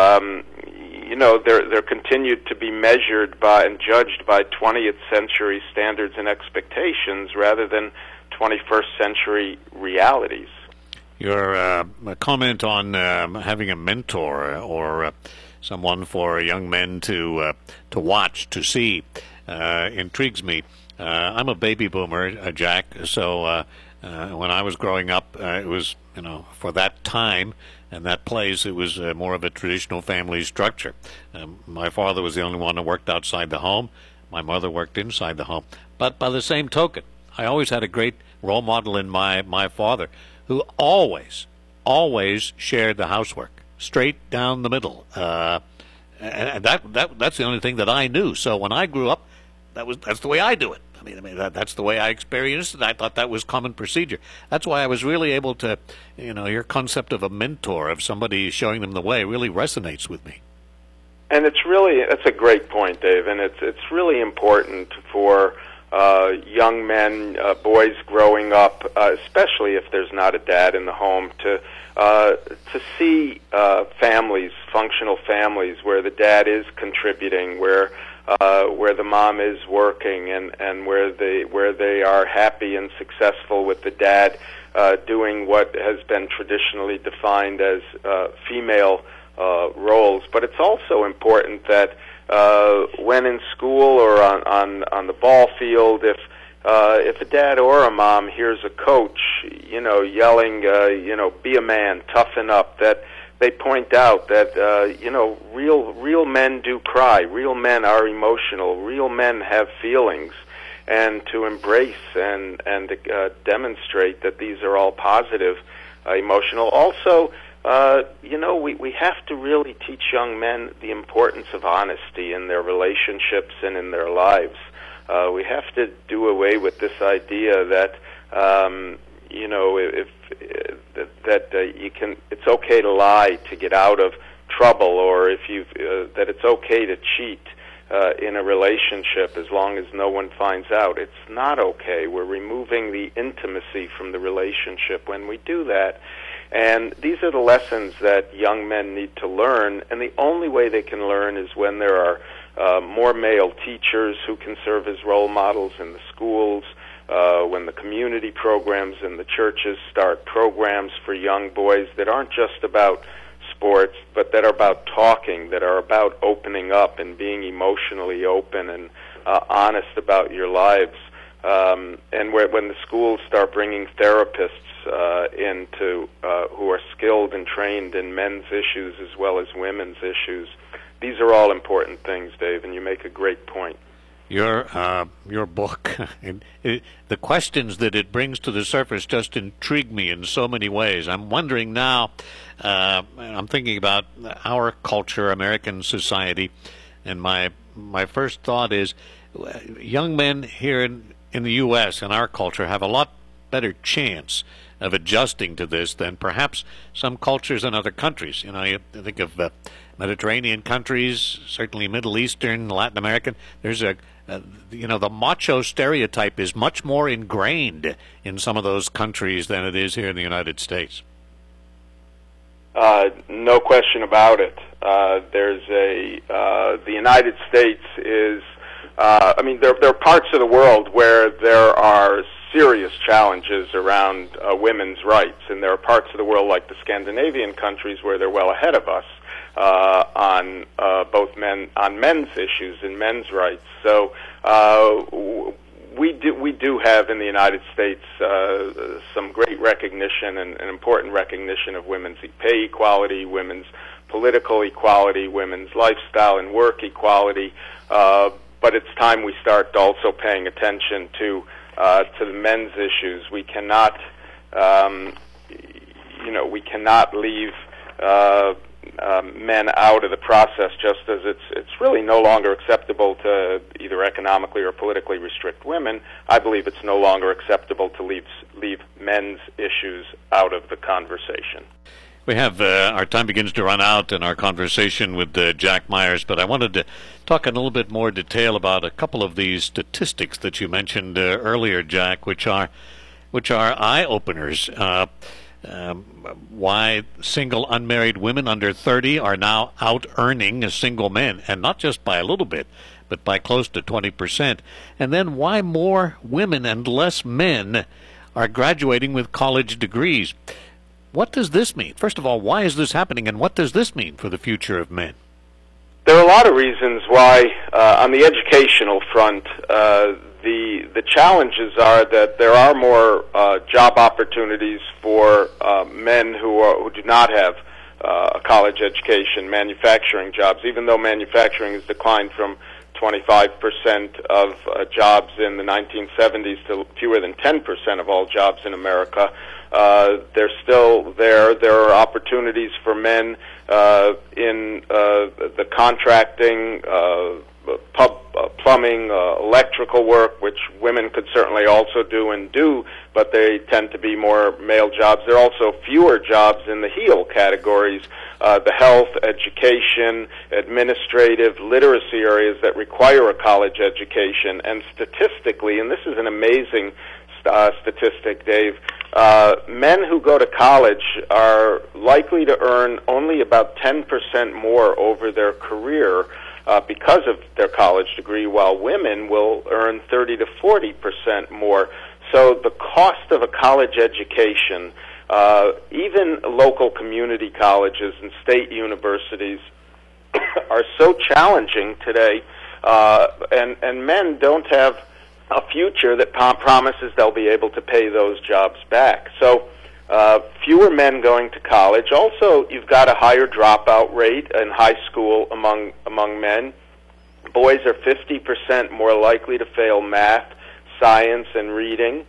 continued to be measured by and judged by 20th century standards and expectations rather than 21st century realities. Your comment on having a mentor or someone for young men to watch, to see, intrigues me. I'm a baby boomer, Jack, so when I was growing up, it was, for that time and that place, it was more of a traditional family structure. My father was the only one who worked outside the home. My mother worked inside the home. But by the same token, I always had a great role model in my father, who always shared the housework, straight down the middle. And that's the only thing that I knew. So when I grew up, that's the way I do it. I mean that's the way I experienced it. I thought that was common procedure. That's why I was really able to, your concept of a mentor, of somebody showing them the way, really resonates with me. And that's a great point, Dave, and it's really important for young men, boys growing up, especially if there's not a dad in the home, to see families, functional families, where the dad is contributing, where the mom is working, and where they are happy and successful with the dad doing what has been traditionally defined as female roles. But it's also important that when in school or on the ball field, if a dad or a mom hears a coach, yelling, be a man, toughen up, that they point out that, real men do cry. Real men are emotional. Real men have feelings. And to embrace and demonstrate that these are all positive, emotional. Also, we have to really teach young men the importance of honesty in their relationships and in their lives. We have to do away with this idea that, it's okay to lie to get out of trouble, or that it's okay to cheat in a relationship as long as no one finds out. It's not okay. We're removing the intimacy from the relationship when we do that. And these are the lessons that young men need to learn, and the only way they can learn is when there are more male teachers who can serve as role models in the schools, when the community programs and the churches start programs for young boys that aren't just about sports, but that are about talking, that are about opening up and being emotionally open and honest about your lives. And when the schools start bringing therapists into who are skilled and trained in men's issues as well as women's issues, these are all important things, Dave, and you make a great point. Your book, and the questions that it brings to the surface just intrigue me in so many ways. I'm wondering now, I'm thinking about our culture, American society, and my first thought is young men here in the U.S. and our culture have a lot better chance of adjusting to this than perhaps some cultures in other countries. You think of Mediterranean countries, certainly Middle Eastern, Latin American. There's the macho stereotype is much more ingrained in some of those countries than it is here in the United States. No question about it. The United States is, there are parts of the world where there are serious challenges around women's rights, and there are parts of the world like the Scandinavian countries where they're well ahead of us on men's issues and men's rights. So we do have in the United States some great recognition and important recognition of women's pay equality, women's political equality, women's lifestyle and work equality. But it's time we start also paying attention to the men's issues. We cannot, we cannot leave men out of the process, just as it's really no longer acceptable to either economically or politically restrict women. I believe it's no longer acceptable to leave men's issues out of the conversation. We have our time begins to run out in our conversation with Jack Myers, but I wanted to talk in a little bit more detail about a couple of these statistics that you mentioned earlier, Jack, which are eye openers. Why single unmarried women under 30 are now out earning single men, and not just by a little bit, but by close to 20%. And then why more women and less men are graduating with college degrees. What does this mean? First of all, why is this happening, and what does this mean for the future of men? There are a lot of reasons why, on the educational front, the challenges are that there are more job opportunities for men who do not have a college education, manufacturing jobs, even though manufacturing has declined from 25% of jobs in the 1970s to fewer than 10% of all jobs in America. They're still there. There are opportunities for men in the contracting, plumbing, electrical work, which women could certainly also do, but they tend to be more male jobs. There are also fewer jobs in the HEAL categories, the health, education, administrative, literacy areas that require a college education. And statistically, and this is an amazing statistic, Dave, men who go to college are likely to earn only about 10% more over their career because of their college degree, while women will earn 30 to 40% more. So the cost of a college education, even local community colleges and state universities, are so challenging today, and men don't have a future that promises they'll be able to pay those jobs back. So fewer men going to college. Also, you've got a higher dropout rate in high school among men. Boys are 50% more likely to fail math, science, and reading.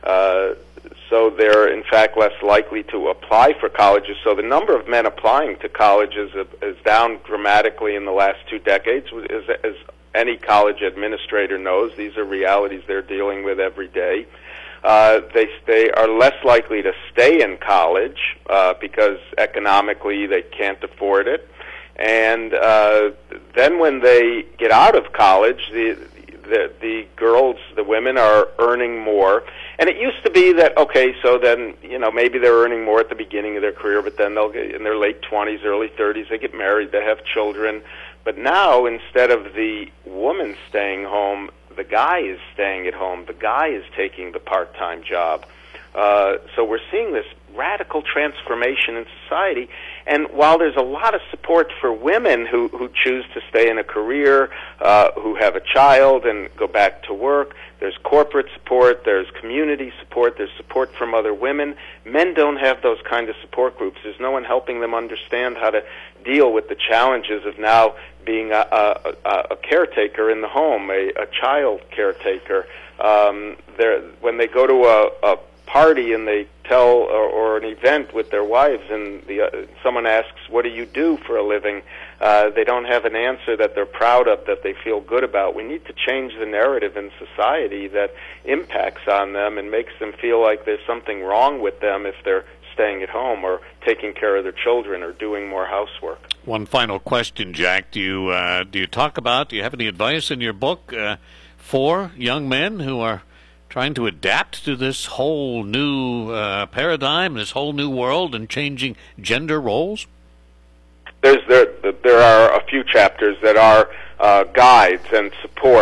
So they're, in fact, less likely to apply for colleges. So the number of men applying to colleges is down dramatically in the last 2 decades, as any college administrator knows. These are realities they're dealing with every day. They are less likely to stay in college because economically they can't afford it. And then when they get out of college, the girls, the women, are earning more. And it used to be that, okay, so then, maybe they're earning more at the beginning of their career, but then they'll get in their late 20s, early 30s, they get married, they have children. But now, instead of the woman staying home, the guy is staying at home. The guy is taking the part-time job. So we're seeing this radical transformation in society. And while there's a lot of support for women who choose to stay in a career, who have a child and go back to work, there's corporate support, there's community support, there's support from other women. Men don't have those kind of support groups. There's no one helping them understand how to deal with the challenges of now being a caretaker in the home, a child caretaker. When they go to a party and they tell, or an event with their wives, and someone asks, what do you do for a living? They don't have an answer that they're proud of, that they feel good about. We need to change the narrative in society that impacts on them and makes them feel like there's something wrong with them if they're staying at home or taking care of their children or doing more housework. One final question, Jack. Do you have any advice in your book for young men who are trying to adapt to this whole new paradigm, this whole new world, and changing gender roles? There are a few chapters that are guides and support.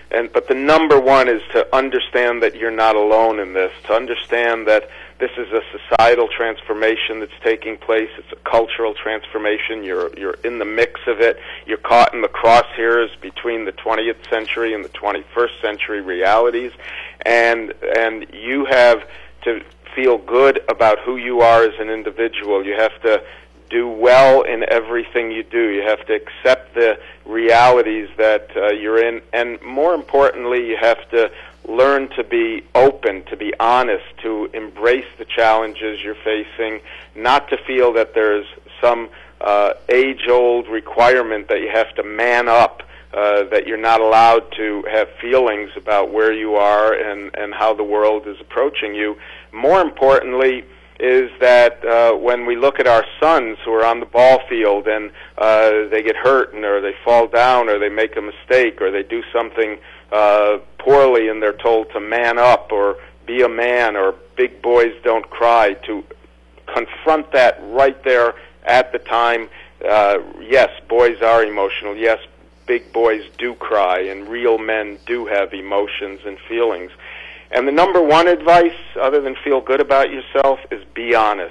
But the number one is to understand that you're not alone in this, to understand that this is a societal transformation that's taking place. It's a cultural transformation. You're in the mix of it. You're caught in the crosshairs between the 20th century and the 21st century realities, and you have to feel good about who you are as an individual. You have to do well in everything you do. You have to accept the realities that you're in, and more importantly, you have to learn to be open, to be honest, to embrace the challenges you're facing, not to feel that there's some age-old requirement that you have to man up, that you're not allowed to have feelings about where you are and how the world is approaching you. More importantly is that when we look at our sons who are on the ball field and they get hurt or they fall down or they make a mistake or they do something poorly and they're told to man up or be a man or big boys don't cry, to confront that right there at the time. Yes, boys are emotional. Yes, big boys do cry, and real men do have emotions and feelings. And the number one advice, other than feel good about yourself, is be honest.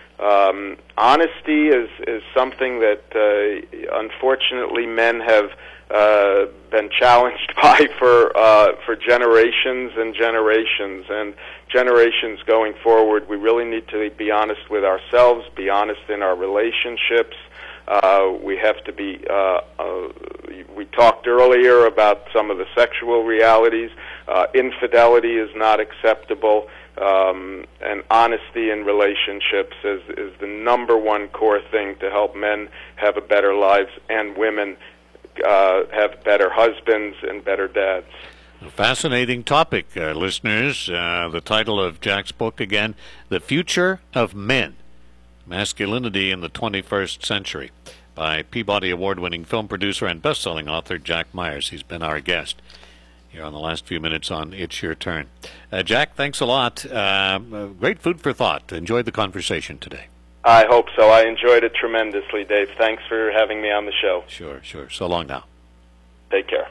Honesty is something that, unfortunately, men have been challenged by for generations and generations. And generations going forward, we really need to be honest with ourselves, be honest in our relationships. We have to be, we talked earlier about some of the sexual realities. Infidelity is not acceptable, and honesty in relationships is the number one core thing to help men have a better lives and women have better husbands and better dads. A fascinating topic, listeners. The title of Jack's book, again, The Future of Men, Masculinity in the 21st Century, by Peabody Award-winning film producer and best-selling author Jack Myers. He's been our guest here on the last few minutes on It's Your Turn. Jack, thanks a lot. Great food for thought. Enjoyed the conversation today. I hope so. I enjoyed it tremendously, Dave. Thanks for having me on the show. Sure. So long now. Take care.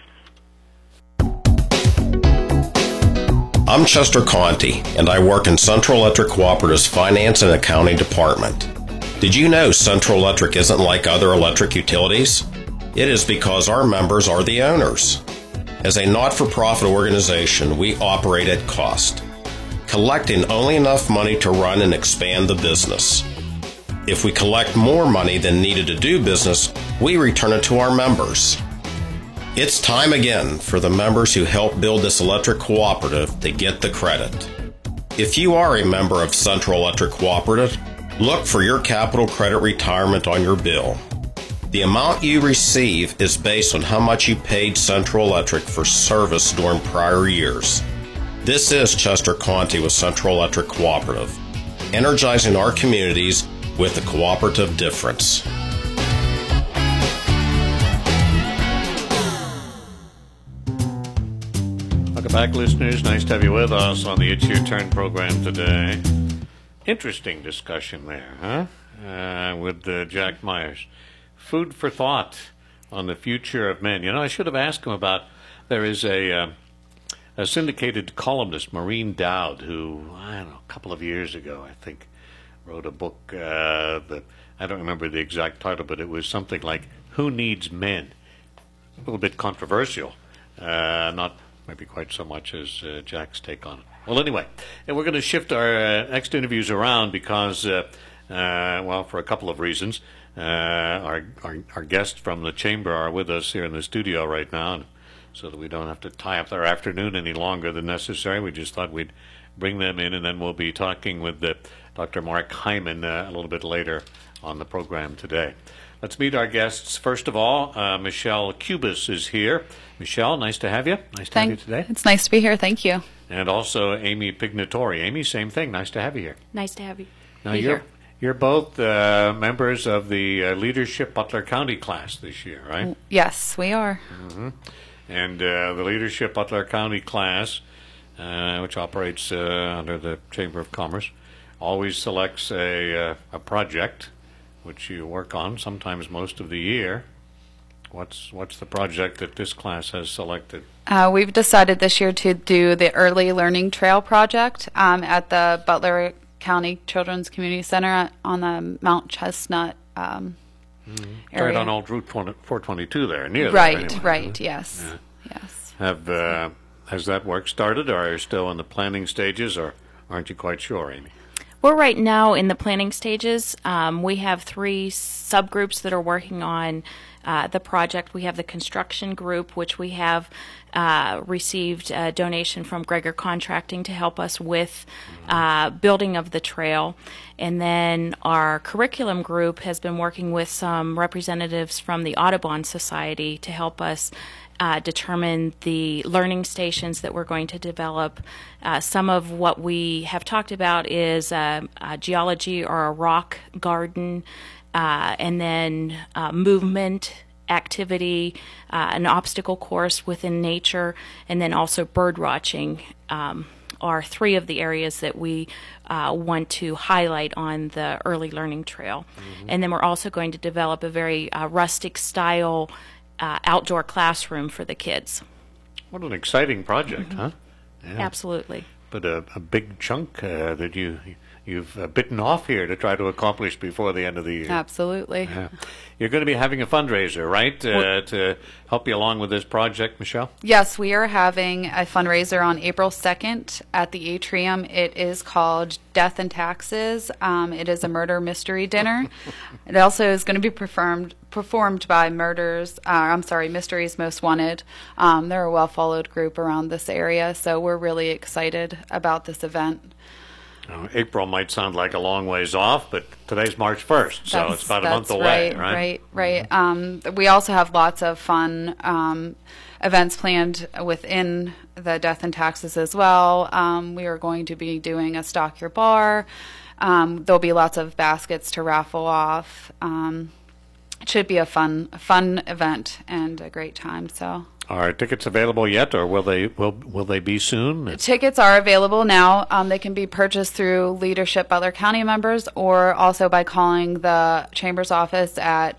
I'm Chester Conti, and I work in Central Electric Cooperative's Finance and Accounting Department. Did you know Central Electric isn't like other electric utilities? It is because our members are the owners. As a not-for-profit organization, we operate at cost, collecting only enough money to run and expand the business. If we collect more money than needed to do business, we return it to our members. It's time again for the members who helped build this electric cooperative to get the credit. If you are a member of Central Electric Cooperative, look for your capital credit retirement on your bill. The amount you receive is based on how much you paid Central Electric for service during prior years. This is Chester Conti with Central Electric Cooperative, energizing our communities with the cooperative difference. Welcome back, listeners. Nice to have you with us on the It's Your Turn program today. Interesting discussion there, huh? With Jack Myers. Food for thought on the future of men. You know, I should have asked him about, there is a syndicated columnist, Maureen Dowd, who, I don't know, a couple of years ago, I think, wrote a book that, I don't remember the exact title, but it was something like, Who Needs Men? A little bit controversial. Not maybe quite so much as Jack's take on it. Well, anyway, and we're going to shift our next interviews around because, well, for a couple of reasons. Our guests from the chamber are with us here in the studio right now, so that we don't have to tie up their afternoon any longer than necessary. We just thought we'd bring them in, and then we'll be talking with Dr. Mark Hyman a little bit later on the program today. Let's meet our guests. First of all, Michelle Cubis is here. Michelle, nice to have you. Nice to have you today. It's nice to be here. Thank you. And also Amy Pignatori. Amy, same thing. Nice to have you here. Nice to have you. Now you're both members of the Leadership Butler County class this year, right? Yes, we are. Mm-hmm. And the Leadership Butler County class, which operates under the Chamber of Commerce, always selects a project which you work on, sometimes most of the year. What's the project that this class has selected? We've decided this year to do the Early Learning Trail project at the Butler County Children's Community Center on the Mount Chestnut area. Right on Old Route 422 there, near right, there. Anyway. Right, yes. Yeah. Yes. Has that work started, or are you still in the planning stages, or aren't you quite sure, Amy? We're right now in the planning stages. We have 3 subgroups that are working on the project. We have the construction group, which we have received a donation from Gregor Contracting to help us with building of the trail. And then our curriculum group has been working with some representatives from the Audubon Society to help us determine the learning stations that we're going to develop. Some of what we have talked about is geology or a rock garden, and then movement, activity, an obstacle course within nature, and then also bird watching are 3 of the areas that we want to highlight on the early learning trail. And then we're also going to develop a very rustic style outdoor classroom for the kids. What an exciting project, huh? Yeah. Absolutely. But a big chunk that you've bitten off here to try to accomplish before the end of the year. Absolutely. Yeah. You're going to be having a fundraiser, right, to help you along with this project, Michelle? Yes, we are having a fundraiser on April 2nd at the Atrium. It is called Death and Taxes. It is a murder mystery dinner. It also is going to be performed by Mysteries Most Wanted. They're a well-followed group around this area, so we're really excited about this event. April might sound like a long ways off, but today's March 1st, so it's about a month away, right? Right. We also have lots of fun events planned within the Death and Taxes as well. We are going to be doing a Stock Your Bar. There'll be lots of baskets to raffle off. It should be a fun event and a great time. So. Are tickets available yet, or will they be soon? Tickets are available now. They can be purchased through Leadership Butler County members, or also by calling the Chamber's office at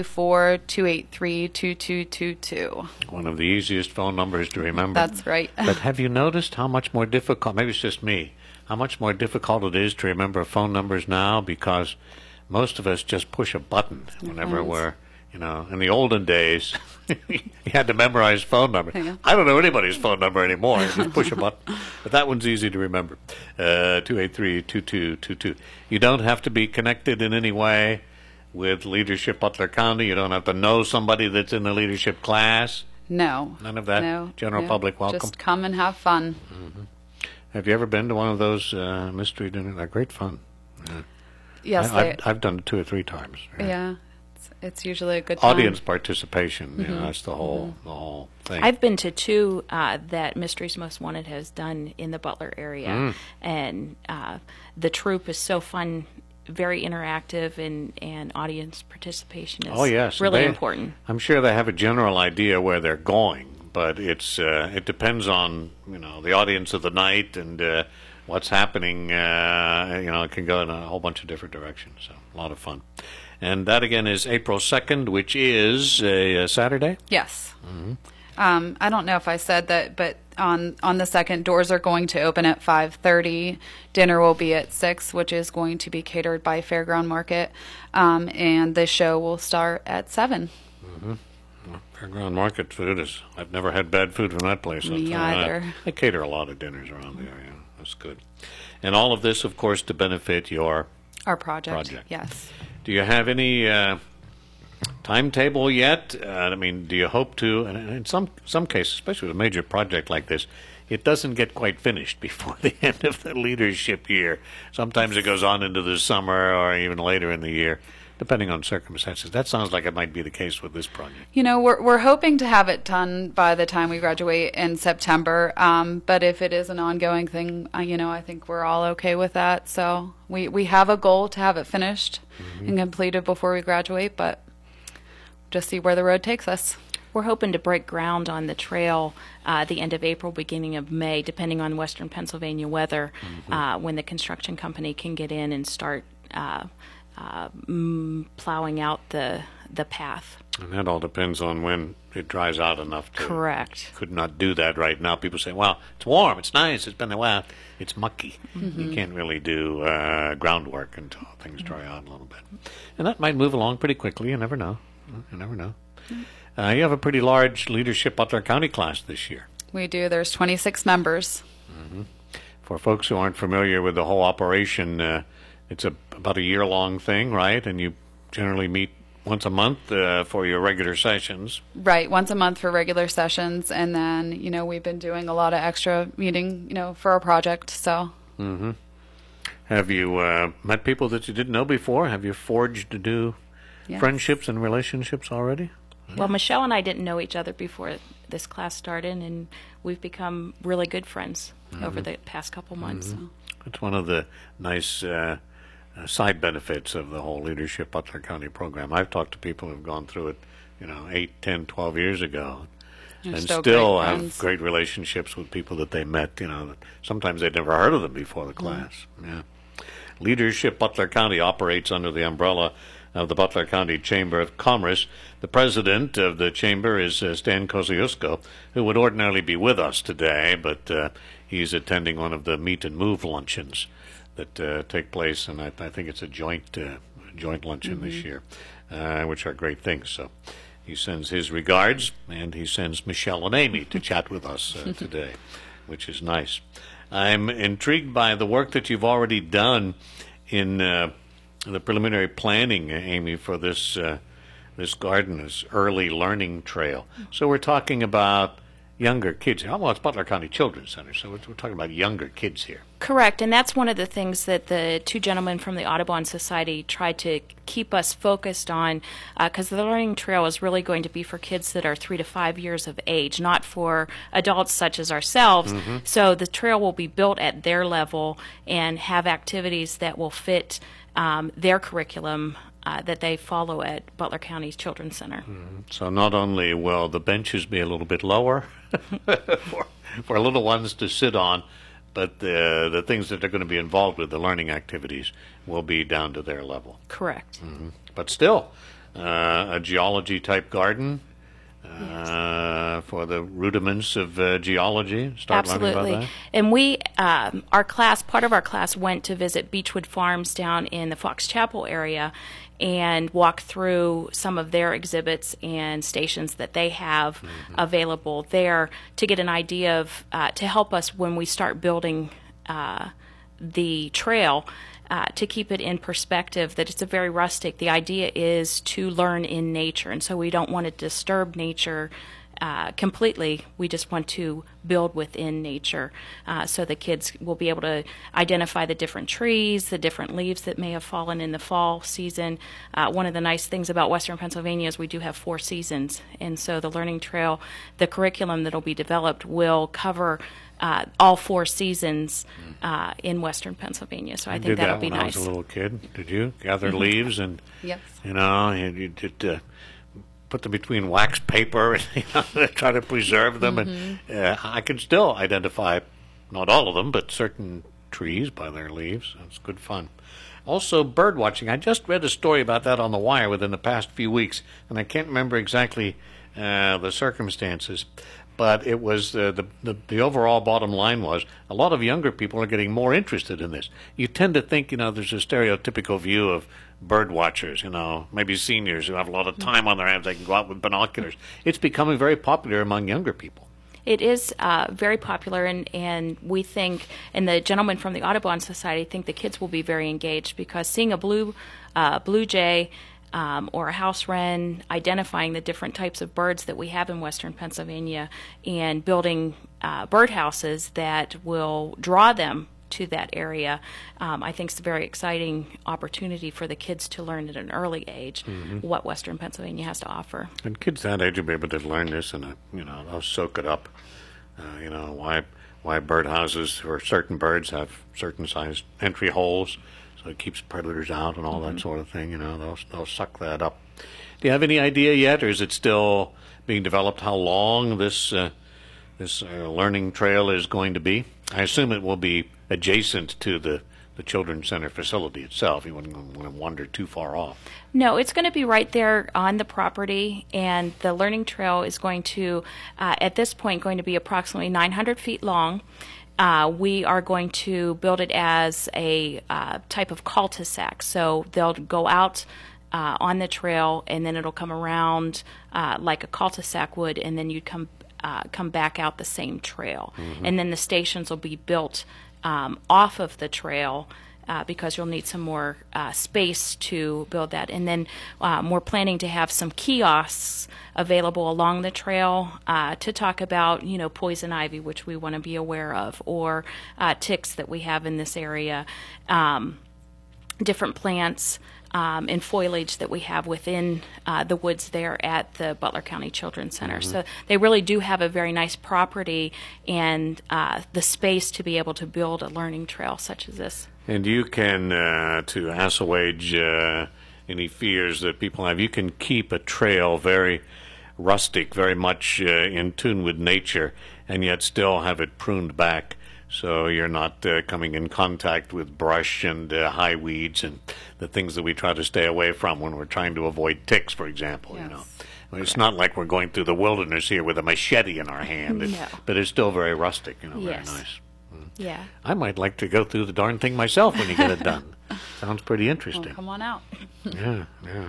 724-283-2222. One of the easiest phone numbers to remember. That's right. But have you noticed how much more difficult, maybe it's just me, how much more difficult it is to remember phone numbers now, because most of us just push a button whenever we're, in the olden days, you had to memorize phone number. Yeah. I don't know anybody's phone number anymore. You just push a button. But that one's easy to remember. 283-2222. You don't have to be connected in any way with Leadership Butler County. You don't have to know somebody that's in the leadership class. No. None of that? No. General public welcome? Just come and have fun. Mm-hmm. Have you ever been to one of those mystery dinners? They're great fun. Yes. I've done it 2 or 3 times. Right? Yeah. It's usually a good time. Audience participation, that's the whole thing. I've been to 2 that Mysteries Most Wanted has done in the Butler area, and the troupe is so fun, very interactive, and audience participation is really important. I'm sure they have a general idea where they're going, but it depends on the audience of the night and what's happening. It can go in a whole bunch of different directions. So a lot of fun. And that, again, is April 2nd, which is a Saturday? Yes. Mm-hmm. I don't know if I said that, but on the 2nd, doors are going to open at 5:30. Dinner will be at 6, which is going to be catered by Fairground Market. And the show will start at 7. Mm-hmm. Well, Fairground Market food I've never had bad food from that place. Me either. They cater a lot of dinners around the area. That's good. And all of this, of course, to benefit our project. Yes. Do you have any timetable yet? Do you hope to? And in some cases, especially with a major project like this, it doesn't get quite finished before the end of the leadership year. Sometimes it goes on into the summer or even later in the year, depending on circumstances. That sounds like it might be the case with this project. We're hoping to have it done by the time we graduate in September. But if it is an ongoing thing, I think we're all okay with that. So we have a goal to have it finished and completed before we graduate, but just see where the road takes us. We're hoping to break ground on the trail the end of April, beginning of May, depending on Western Pennsylvania weather, when the construction company can get in and start plowing out the path. And that all depends on when it dries out enough to. Correct. Could not do that right now. People say, well, it's warm, it's nice, it's been a while. It's mucky. You can't really do groundwork until things dry out a little bit. And that might move along pretty quickly. You never know. You never know. You have a pretty large Leadership Butler County class this year. We do. There's 26 members. For folks who aren't familiar with the whole operation, it's about a year-long thing, right? And you generally meet once a month for your regular sessions. Right, once a month for regular sessions, and then, we've been doing a lot of extra meeting, for our project, so. Have you met people that you didn't know before? Have you forged new friendships and relationships already? Well, Michelle and I didn't know each other before this class started, and we've become really good friends over the past couple months. So. It's one of the nice side benefits of the whole Leadership Butler County program. I've talked to people who've gone through it, 8, 10, 12 years ago, and still have great relationships with people that they met, that sometimes they'd never heard of them before the class. Yeah. Leadership Butler County operates under the umbrella of the Butler County Chamber of Commerce. The president of the chamber is Stan Kosciuszko, who would ordinarily be with us today, but he's attending one of the Meet and Move luncheons that take place, and I think it's a joint luncheon this year, which are great things. So he sends his regards, and he sends Michelle and Amy to chat with us today, which is nice. I'm intrigued by the work that you've already done in the preliminary planning, Amy, for this garden, this early learning trail. So we're talking about younger kids. Well, it's Butler County Children's Center, so we're talking about younger kids here. Correct, and that's one of the things that the two gentlemen from the Audubon Society tried to keep us focused on, because the learning trail is really going to be for kids that are 3 to 5 years of age, not for adults such as ourselves. So the trail will be built at their level and have activities that will fit their curriculum that they follow at Butler County Children's Center. So not only will the benches be a little bit lower for little ones to sit on, but the things that they're going to be involved with, the learning activities, will be down to their level. Correct. But still, a geology-type garden for the rudiments of geology. Start learning about that. And we, our class, part of our class went to visit Beechwood Farms down in the Fox Chapel area and walk through some of their exhibits and stations that they have available there to get an idea of, to help us when we start building the trail, to keep it in perspective, that it's a very rustic. The idea is to learn in nature, and so we don't want to disturb nature completely. We just want to build within nature, so the kids will be able to identify the different trees, the different leaves that may have fallen in the fall season. One of the nice things about Western Pennsylvania is we do have 4 seasons, and so the learning trail, the curriculum that will be developed will cover all 4 seasons in Western Pennsylvania. So I think that'll be nice. I was a little kid. Did you gather leaves and Yes. you did put them between wax paper and try to preserve them, and I can still identify not all of them, but certain trees by their leaves. It's good fun. Also, bird watching. I just read a story about that on the wire within the past few weeks, and I can't remember exactly the circumstances. But it was the overall bottom line was a lot of younger people are getting more interested in this. You tend to think, there's a stereotypical view of bird watchers, maybe seniors who have a lot of time on their hands. They can go out with binoculars. It's becoming very popular among younger people. It is very popular, and we think, and the gentlemen from the Audubon Society think the kids will be very engaged, because seeing a blue jay or a house wren, identifying the different types of birds that we have in Western Pennsylvania, and building birdhouses that will draw them to that area, I think it's a very exciting opportunity for the kids to learn at an early age what Western Pennsylvania has to offer. And kids that age will be able to learn this, and they'll soak it up. Why birdhouses for certain birds have certain sized entry holes, so it keeps predators out and all that sort of thing. They'll suck that up. Do you have any idea yet, or is it still being developed, how long this learning trail is going to be? I assume it will be adjacent to the the Children's Center facility itself. You wouldn't want to wander too far off. No, it's going to be right there on the property, and the learning trail is going to, at this point, going to be approximately 900 feet long. We are going to build it as a type of cul-de-sac. So they'll go out on the trail, and then it'll come around like a cul-de-sac would, and then you'd come back out the same trail. Mm-hmm. And then the stations will be built off of the trail because you'll need some more space to build that. And then we're planning to have some kiosks available along the trail to talk about, poison ivy, which we want to be aware of, or ticks that we have in this area, different plants, and foliage that we have within the woods there at the Butler County Children's Center. Mm-hmm. So they really do have a very nice property and the space to be able to build a learning trail such as this. And you can, to assuage any fears that people have, you can keep a trail very rustic, very much in tune with nature, and yet still have it pruned back so you're not coming in contact with brush and high weeds and the things that we try to stay away from when we're trying to avoid ticks, for example. Yes. I mean, it's not like we're going through the wilderness here with a machete in our hand, No. but it's still very rustic, Yes. very nice. Yeah. I might like to go through the darn thing myself when you get it done. Sounds pretty interesting. Well, come on out. Yeah.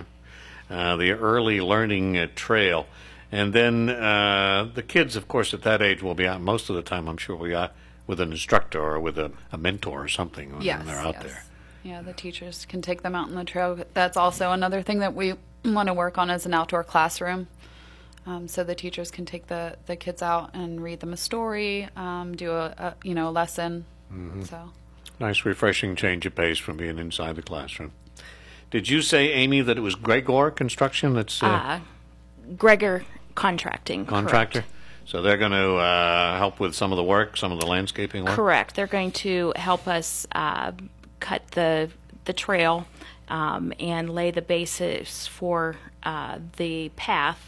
The early learning trail. And then the kids, of course, at that age will be out most of the time, I'm sure, will be out with an instructor or with a mentor or something when they're out there. Yeah, the teachers can take them out on the trail. That's also another thing that we want to work on is an outdoor classroom. So the teachers can take the kids out and read them a story, do a lesson. Mm-hmm. So Nice, refreshing change of pace from being inside the classroom. Did you say, Amy, that it was Gregor Construction that's Gregor Contracting. contractor? Correct. So they're going to help with some of the work, some of the landscaping work? Correct. They're going to help us cut the trail and lay the basis for the path,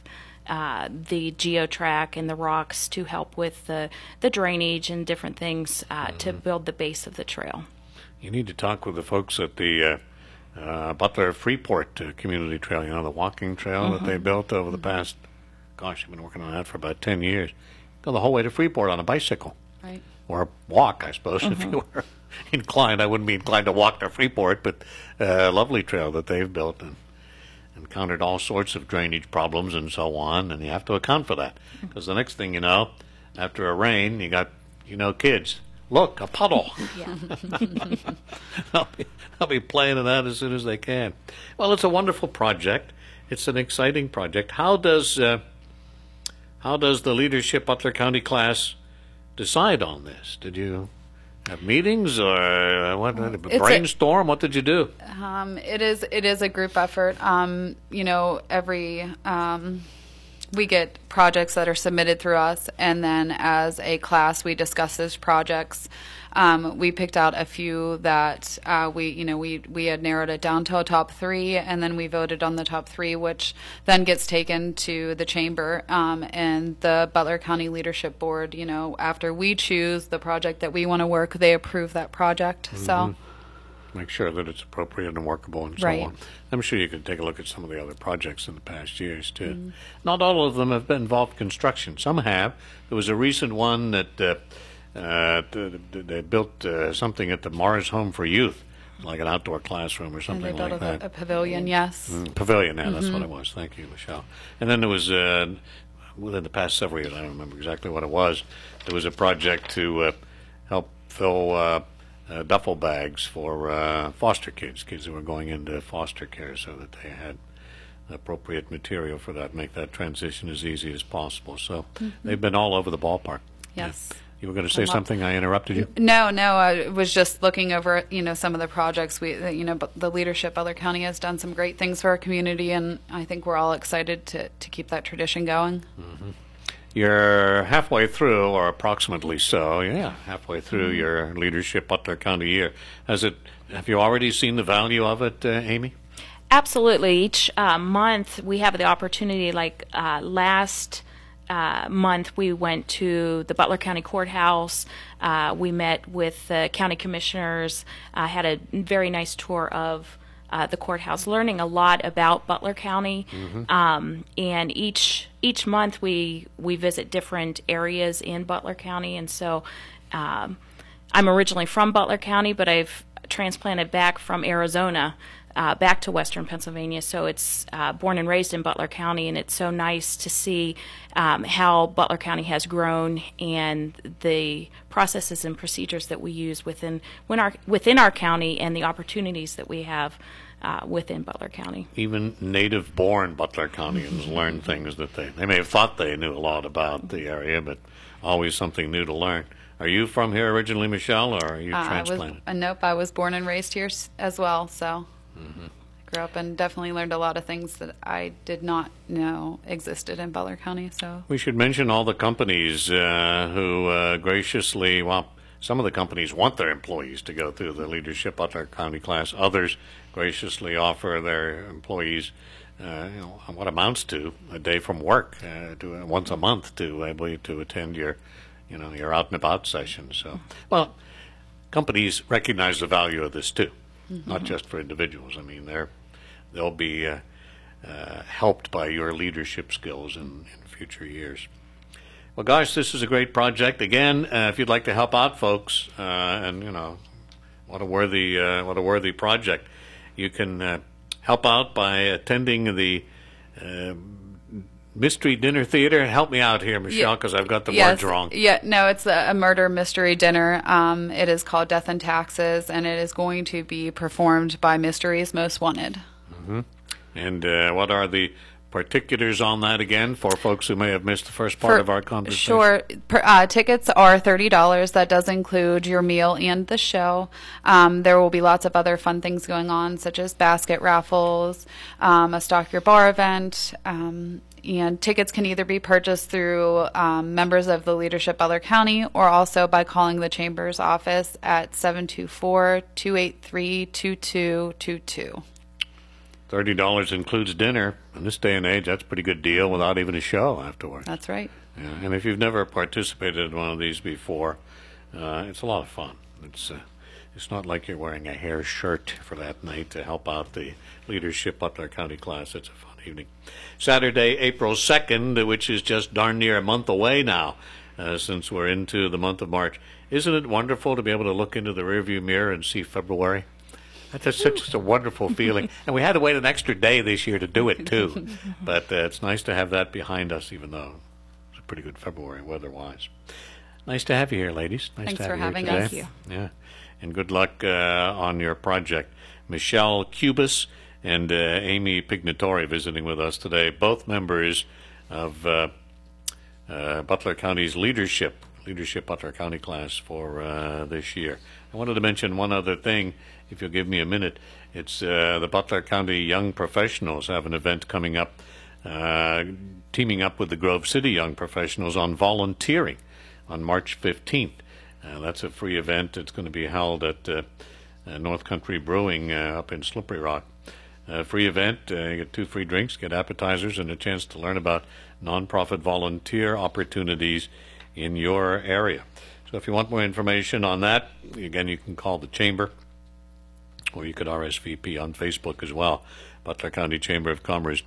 the geotrack and the rocks to help with the drainage and different things to build the base of the trail. You need to talk with the folks at the Butler Freeport Community Trail, the walking trail that they built over the past, I've been working on that for about 10 years. Go the whole way to Freeport on a bicycle. right. Or walk, I suppose, if you were inclined. I wouldn't be inclined to walk to Freeport, but a lovely trail that they've built and encountered all sorts of drainage problems and so on, and you have to account for that. Because the next thing you know, after a rain, you got, kids. Look, a puddle. Yeah. They'll be playing in that as soon as they can. Well, it's a wonderful project. It's an exciting project. How does the Leadership Butler County class decide on this? Did you have meetings or brainstorm? What did you do? It is a group effort. We get projects that are submitted through us, and then as a class, we discuss those projects. We picked out a few that we had narrowed it down to a top 3, and then we voted on the top 3, which then gets taken to the chamber and the Butler County Leadership Board. After we choose the project that we want to work, they approve that project. Mm-hmm. So. Make sure that it's appropriate and workable and so Right. on. I'm sure you can take a look at some of the other projects in the past years, too. Mm-hmm. Not all of them have involved construction. Some have. There was a recent one that they built something at the Mars Home for Youth, like an outdoor classroom or something And they like built that. a pavilion, yes. Pavilion, yeah, that's what it was. Thank you, Michelle. And then there was, within the past several years, I don't remember exactly what it was, there was a project to help fill duffel bags for foster kids who were going into foster care, so that they had appropriate material for that, make that transition as easy as possible. So they've been all over the ballpark. Yes. Yeah. You were going to say something? I interrupted you. No. I was just looking over, some of the projects the Leadership Butler County has done some great things for our community, and I think we're all excited to keep that tradition going. Mm-hmm. You're halfway through, or approximately so. Yeah, halfway through your Leadership Butler County year. Have you already seen the value of it, Amy? Absolutely. Each month we have the opportunity, like last month, we went to the Butler County Courthouse. We met with the county commissioners, had a very nice tour of the courthouse, learning a lot about Butler County. And each month we visit different areas in Butler County. And so I'm originally from Butler County, but I've transplanted back from Arizona back to Western Pennsylvania. So it's born and raised in Butler County, and it's so nice to see how Butler County has grown and the processes and procedures that we use within our county and the opportunities that we have within Butler County. Even native-born Butler Countyans learn things that they may have thought they knew a lot about the area, but always something new to learn. Are you from here originally, Michelle, or are you transplanted? Nope, I was born and raised here as well, so I grew up and definitely learned a lot of things that I did not know existed in Butler County. So we should mention all the companies who graciously, some of the companies want their employees to go through the Leadership Butler County class. Others graciously offer their employees what amounts to a day from work, once a month, to attend your out and about session. So, companies recognize the value of this too, not just for individuals. I mean, they'll be helped by your leadership skills in future years. Well, gosh, this is a great project. Again, if you'd like to help out, folks, what a worthy project, you can help out by attending the Mystery Dinner Theater. Help me out here, Michelle, because I've got the words wrong. Yeah, no, it's a murder mystery dinner. It is called Death and Taxes, and it is going to be performed by Mystery's Most Wanted. And what are the particulars on that again for folks who may have missed the first part of our conversation? Sure. Tickets are $30. That does include your meal and the show. There will be lots of other fun things going on, such as basket raffles, a Stock Your Bar event, and tickets can either be purchased through members of the Leadership Butler County or also by calling the Chamber's office at 724-283-2222. $30 includes dinner. In this day and age, that's a pretty good deal without even a show afterwards. That's right. Yeah, and if you've never participated in one of these before, it's a lot of fun. It's not like you're wearing a hair shirt for that night to help out the Leadership Butler County class. It's a fun evening. Saturday, April 2nd, which is just darn near a month away now, since we're into the month of March. Isn't it wonderful to be able to look into the rearview mirror and see February? That's such a wonderful feeling. And we had to wait an extra day this year to do it, too. But it's nice to have that behind us, even though it's a pretty good February weather-wise. Nice to have you here, ladies. Thanks for having us. Thank you. Yeah. And good luck on your project. Michelle Cubis and Amy Pignatore visiting with us today, both members of Butler County's Leadership Butler County class for this year. I wanted to mention one other thing, if you'll give me a minute. It's the Butler County Young Professionals have an event coming up, teaming up with the Grove City Young Professionals on volunteering on March 15th. That's a free event. It's going to be held at North Country Brewing up in Slippery Rock. Free event. You get 2 free drinks, get appetizers, and a chance to learn about nonprofit volunteer opportunities in your area. So if you want more information on that, again, you can call the Chamber, or you could RSVP on Facebook as well. Butler County Chamber of Commerce,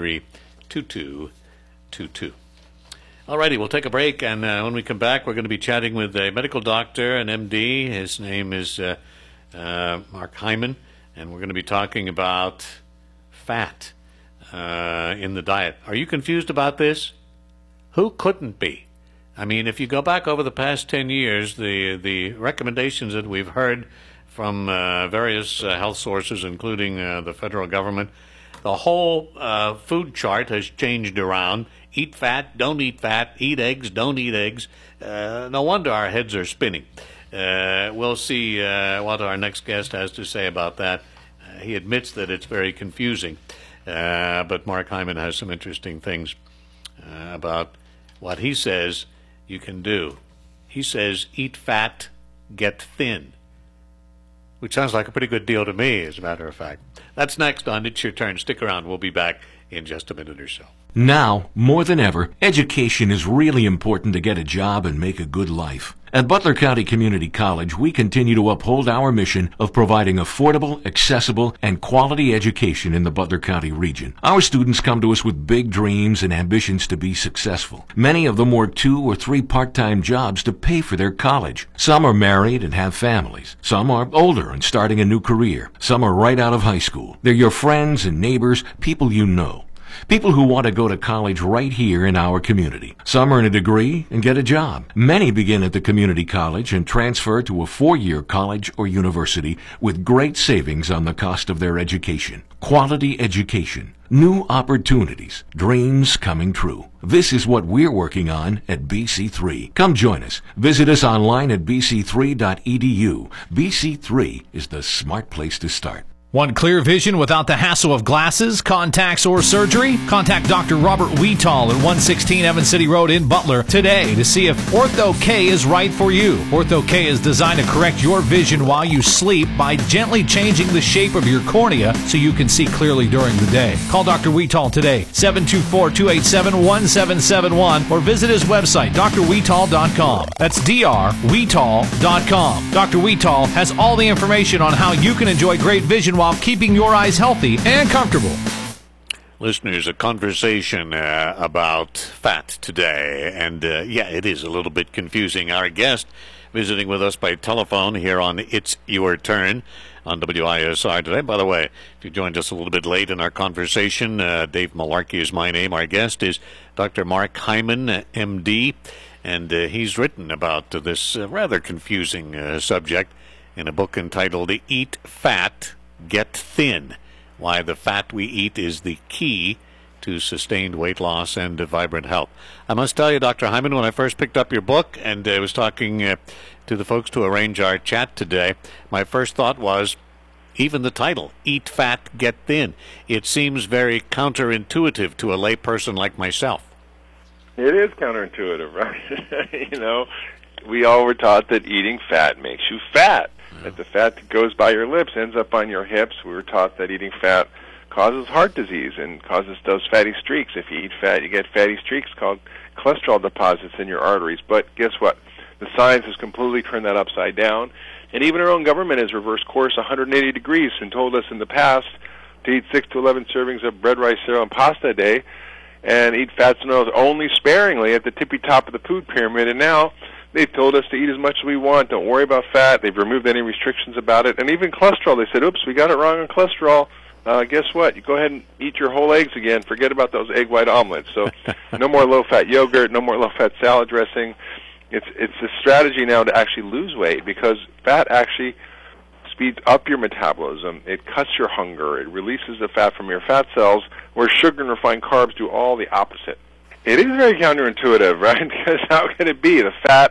283-2222. All righty, we'll take a break, and when we come back, we're going to be chatting with a medical doctor, an MD. His name is Mark Hyman, and we're going to be talking about fat in the diet. Are you confused about this? Who couldn't be? I mean, if you go back over the past 10 years, the recommendations that we've heard from various health sources, including the federal government, the whole food chart has changed around. Eat fat, don't eat fat. Eat eggs, don't eat eggs. No wonder our heads are spinning. We'll see what our next guest has to say about that. He admits that it's very confusing, but Mark Hyman has some interesting things about what he says you can do. He says, eat fat, get thin, which sounds like a pretty good deal to me, as a matter of fact. That's next on It's Your Turn. Stick around. We'll be back in just a minute or so. Now, more than ever, education is really important to get a job and make a good life. At Butler County Community College, we continue to uphold our mission of providing affordable, accessible, and quality education in the Butler County region. Our students come to us with big dreams and ambitions to be successful. Many of them work 2 or 3 part-time jobs to pay for their college. Some are married and have families. Some are older and starting a new career. Some are right out of high school. They're your friends and neighbors, people you know. People who want to go to college right here in our community. Some earn a degree and get a job. Many begin at the community college and transfer to a 4-year college or university with great savings on the cost of their education. Quality education. New opportunities. Dreams coming true. This is what we're working on at BC3. Come join us. Visit us online at bc3.edu. BC3 is the smart place to start. Want clear vision without the hassle of glasses, contacts, or surgery? Contact Dr. Robert Wheatall at 116 Evans City Road in Butler today to see if Ortho-K is right for you. Ortho-K is designed to correct your vision while you sleep by gently changing the shape of your cornea so you can see clearly during the day. Call Dr. Wheatall today, 724-287-1771, or visit his website, drwheatall.com. That's drwheatall.com. Dr. Wheatall has all the information on how you can enjoy great vision while keeping your eyes healthy and comfortable. Listeners, a conversation about fat today, and it is a little bit confusing. Our guest visiting with us by telephone here on It's Your Turn on WISR today. By the way, if you joined us a little bit late in our conversation, Dave Malarkey is my name. Our guest is Dr. Mark Hyman, MD, and he's written about this rather confusing subject in a book entitled Eat Fat, Get Thin, Why the Fat We Eat is the Key to Sustained Weight Loss and Vibrant Health. I must tell you, Dr. Hyman, when I first picked up your book and I was talking to the folks to arrange our chat today, my first thought was, even the title, Eat Fat, Get Thin. It seems very counterintuitive to a lay person like myself. It is counterintuitive, right? We all were taught that eating fat makes you fat. That the fat that goes by your lips ends up on your hips. We were taught that eating fat causes heart disease and causes those fatty streaks. If you eat fat, you get fatty streaks called cholesterol deposits in your arteries. But guess what? The science has completely turned that upside down. And even our own government has reversed course 180 degrees and told us in the past to eat 6 to 11 servings of bread, rice, cereal, and pasta a day and eat fats and oils only sparingly at the tippy top of the food pyramid. And now they've told us to eat as much as we want. Don't worry about fat. They've removed any restrictions about it. And even cholesterol, they said, oops, we got it wrong on cholesterol. Guess what? You go ahead and eat your whole eggs again. Forget about those egg white omelets. So no more low-fat yogurt, no more low-fat salad dressing. It's a strategy now to actually lose weight because fat actually speeds up your metabolism. It cuts your hunger. It releases the fat from your fat cells, where sugar and refined carbs do all the opposite. It is very counterintuitive, right? Because how can it be? The fat,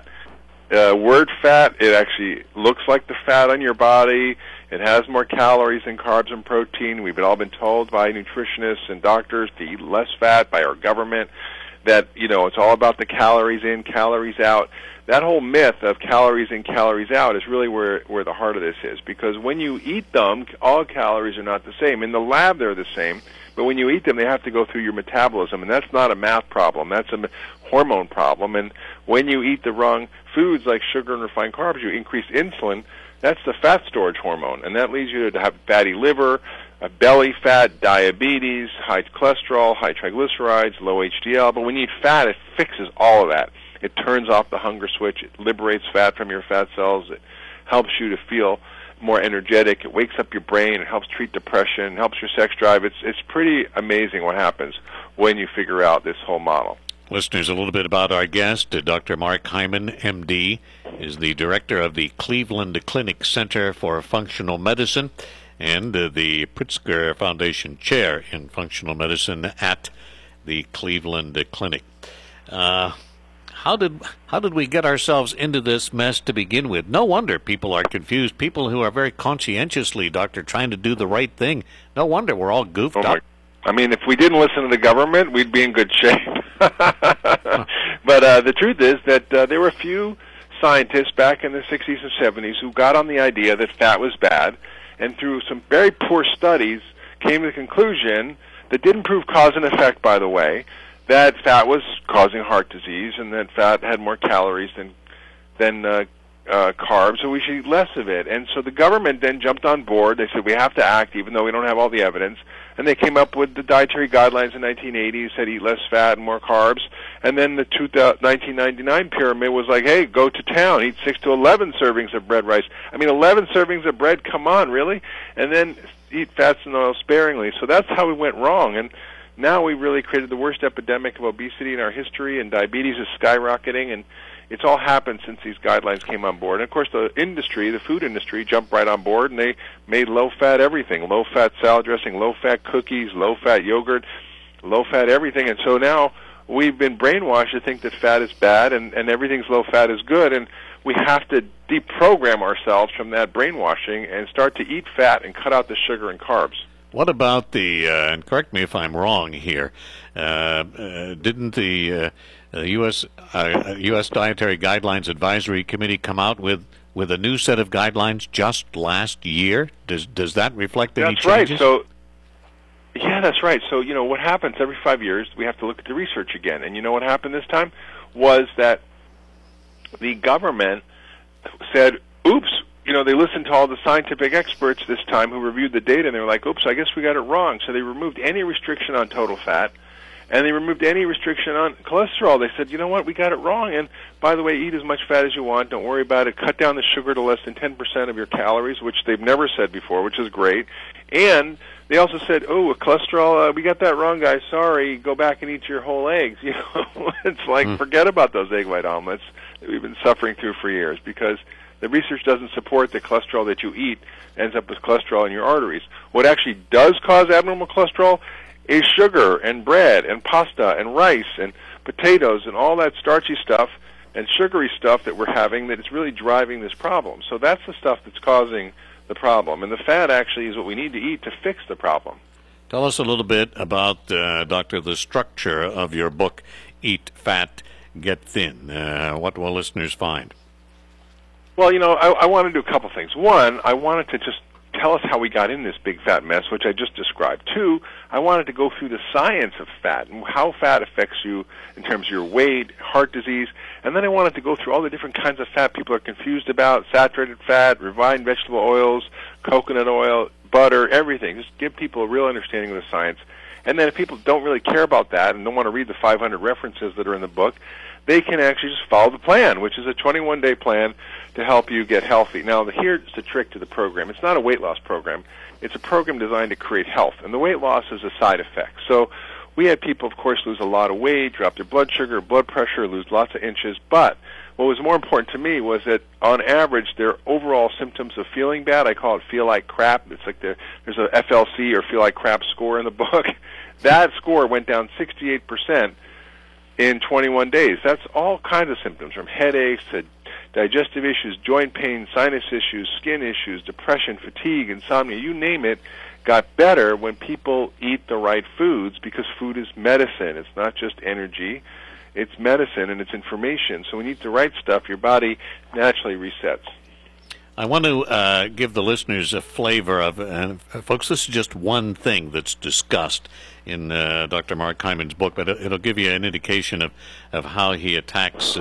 word fat, it actually looks like the fat on your body. It has more calories than carbs and protein. We've all been told by nutritionists and doctors to eat less fat by our government, that, it's all about the calories in, calories out. That whole myth of calories in, calories out is really where the heart of this is. Because when you eat them, all calories are not the same. In the lab, they're the same. But when you eat them, they have to go through your metabolism, and that's not a math problem. That's a hormone problem. And when you eat the wrong foods like sugar and refined carbs, you increase insulin. That's the fat storage hormone, and that leads you to have fatty liver, belly fat, diabetes, high cholesterol, high triglycerides, low HDL. But when you eat fat, it fixes all of that. It turns off the hunger switch. It liberates fat from your fat cells. It helps you to feel more energetic. It wakes up your brain. It helps treat depression. It helps your sex drive. It's pretty amazing what happens when you figure out this whole model. Listeners, a little bit about our guest. Dr. Mark Hyman, MD, is the director of the Cleveland Clinic Center for Functional Medicine and the Pritzker Foundation Chair in Functional Medicine at the Cleveland Clinic. How did we get ourselves into this mess to begin with? No wonder people are confused. People who are very conscientiously, doctor, trying to do the right thing. No wonder we're all goofed up. I mean, if we didn't listen to the government, we'd be in good shape. But the truth is that there were a few scientists back in the 60s and 70s who got on the idea that fat was bad, and through some very poor studies came to the conclusion that didn't prove cause and effect, by the way, that fat was causing heart disease and that fat had more calories than carbs, so we should eat less of it. And so the government then jumped on board. They said we have to act even though we don't have all the evidence. And they came up with the dietary guidelines in 1980, said eat less fat and more carbs. And then the 1999 pyramid was like, hey, go to town, eat 6 to 11 servings of bread rice. I mean, 11 servings of bread, come on, really? And then eat fats and oil sparingly. So that's how we went wrong. And now we really created the worst epidemic of obesity in our history, and diabetes is skyrocketing, and it's all happened since these guidelines came on board. And, of course, the industry, the food industry, jumped right on board, and they made low-fat everything, low-fat salad dressing, low-fat cookies, low-fat yogurt, low-fat everything. And so now we've been brainwashed to think that fat is bad and everything's low-fat is good, and we have to deprogram ourselves from that brainwashing and start to eat fat and cut out the sugar and carbs. What about the, and correct me if I'm wrong here, didn't the U.S. Dietary Guidelines Advisory Committee come out with a new set of guidelines just last year? Does that reflect any changes? That's right. Yeah, that's right. So, what happens every 5 years, we have to look at the research again. And you know what happened this time? Was that the government said, oops, they listened to all the scientific experts this time who reviewed the data, and they were like, oops, I guess we got it wrong. So they removed any restriction on total fat, and they removed any restriction on cholesterol. They said, you know what, we got it wrong, and by the way, eat as much fat as you want, don't worry about it, cut down the sugar to less than 10% of your calories, which they've never said before, which is great. And they also said, oh, with cholesterol, we got that wrong, guys, sorry, go back and eat your whole eggs. It's like, forget about those egg white omelets that we've been suffering through for years, because the research doesn't support that cholesterol that you eat ends up with cholesterol in your arteries. What actually does cause abnormal cholesterol is sugar and bread and pasta and rice and potatoes and all that starchy stuff and sugary stuff that we're having that is really driving this problem. So that's the stuff that's causing the problem. And the fat actually is what we need to eat to fix the problem. Tell us a little bit about, Doctor, the structure of your book, Eat Fat, Get Thin. What will listeners find? Well, I want to do a couple things. One, I wanted to just tell us how we got in this big fat mess, which I just described. Two, I wanted to go through the science of fat and how fat affects you in terms of your weight, heart disease. And then I wanted to go through all the different kinds of fat people are confused about, saturated fat, refined vegetable oils, coconut oil, butter, everything. Just give people a real understanding of the science. And then if people don't really care about that and don't want to read the 500 references that are in the book, they can actually just follow the plan, which is a 21-day plan to help you get healthy. Now, here's the trick to the program. It's not a weight loss program. It's a program designed to create health, and the weight loss is a side effect. So we had people, of course, lose a lot of weight, drop their blood sugar, blood pressure, lose lots of inches, but what was more important to me was that, on average, their overall symptoms of feeling bad, I call it feel like crap. It's like there's a FLC, or feel like crap, score in the book. That score went down 68% in 21 days. That's all kinds of symptoms, from headaches to digestive issues, joint pain, sinus issues, skin issues, depression, fatigue, insomnia, you name it, got better when people eat the right foods, because food is medicine. It's not just energy. It's medicine and it's information. So when you eat the right stuff, your body naturally resets. I want to give the listeners a flavor of, folks, this is just one thing that's discussed in Dr. Mark Hyman's book, but it'll give you an indication of how he attacks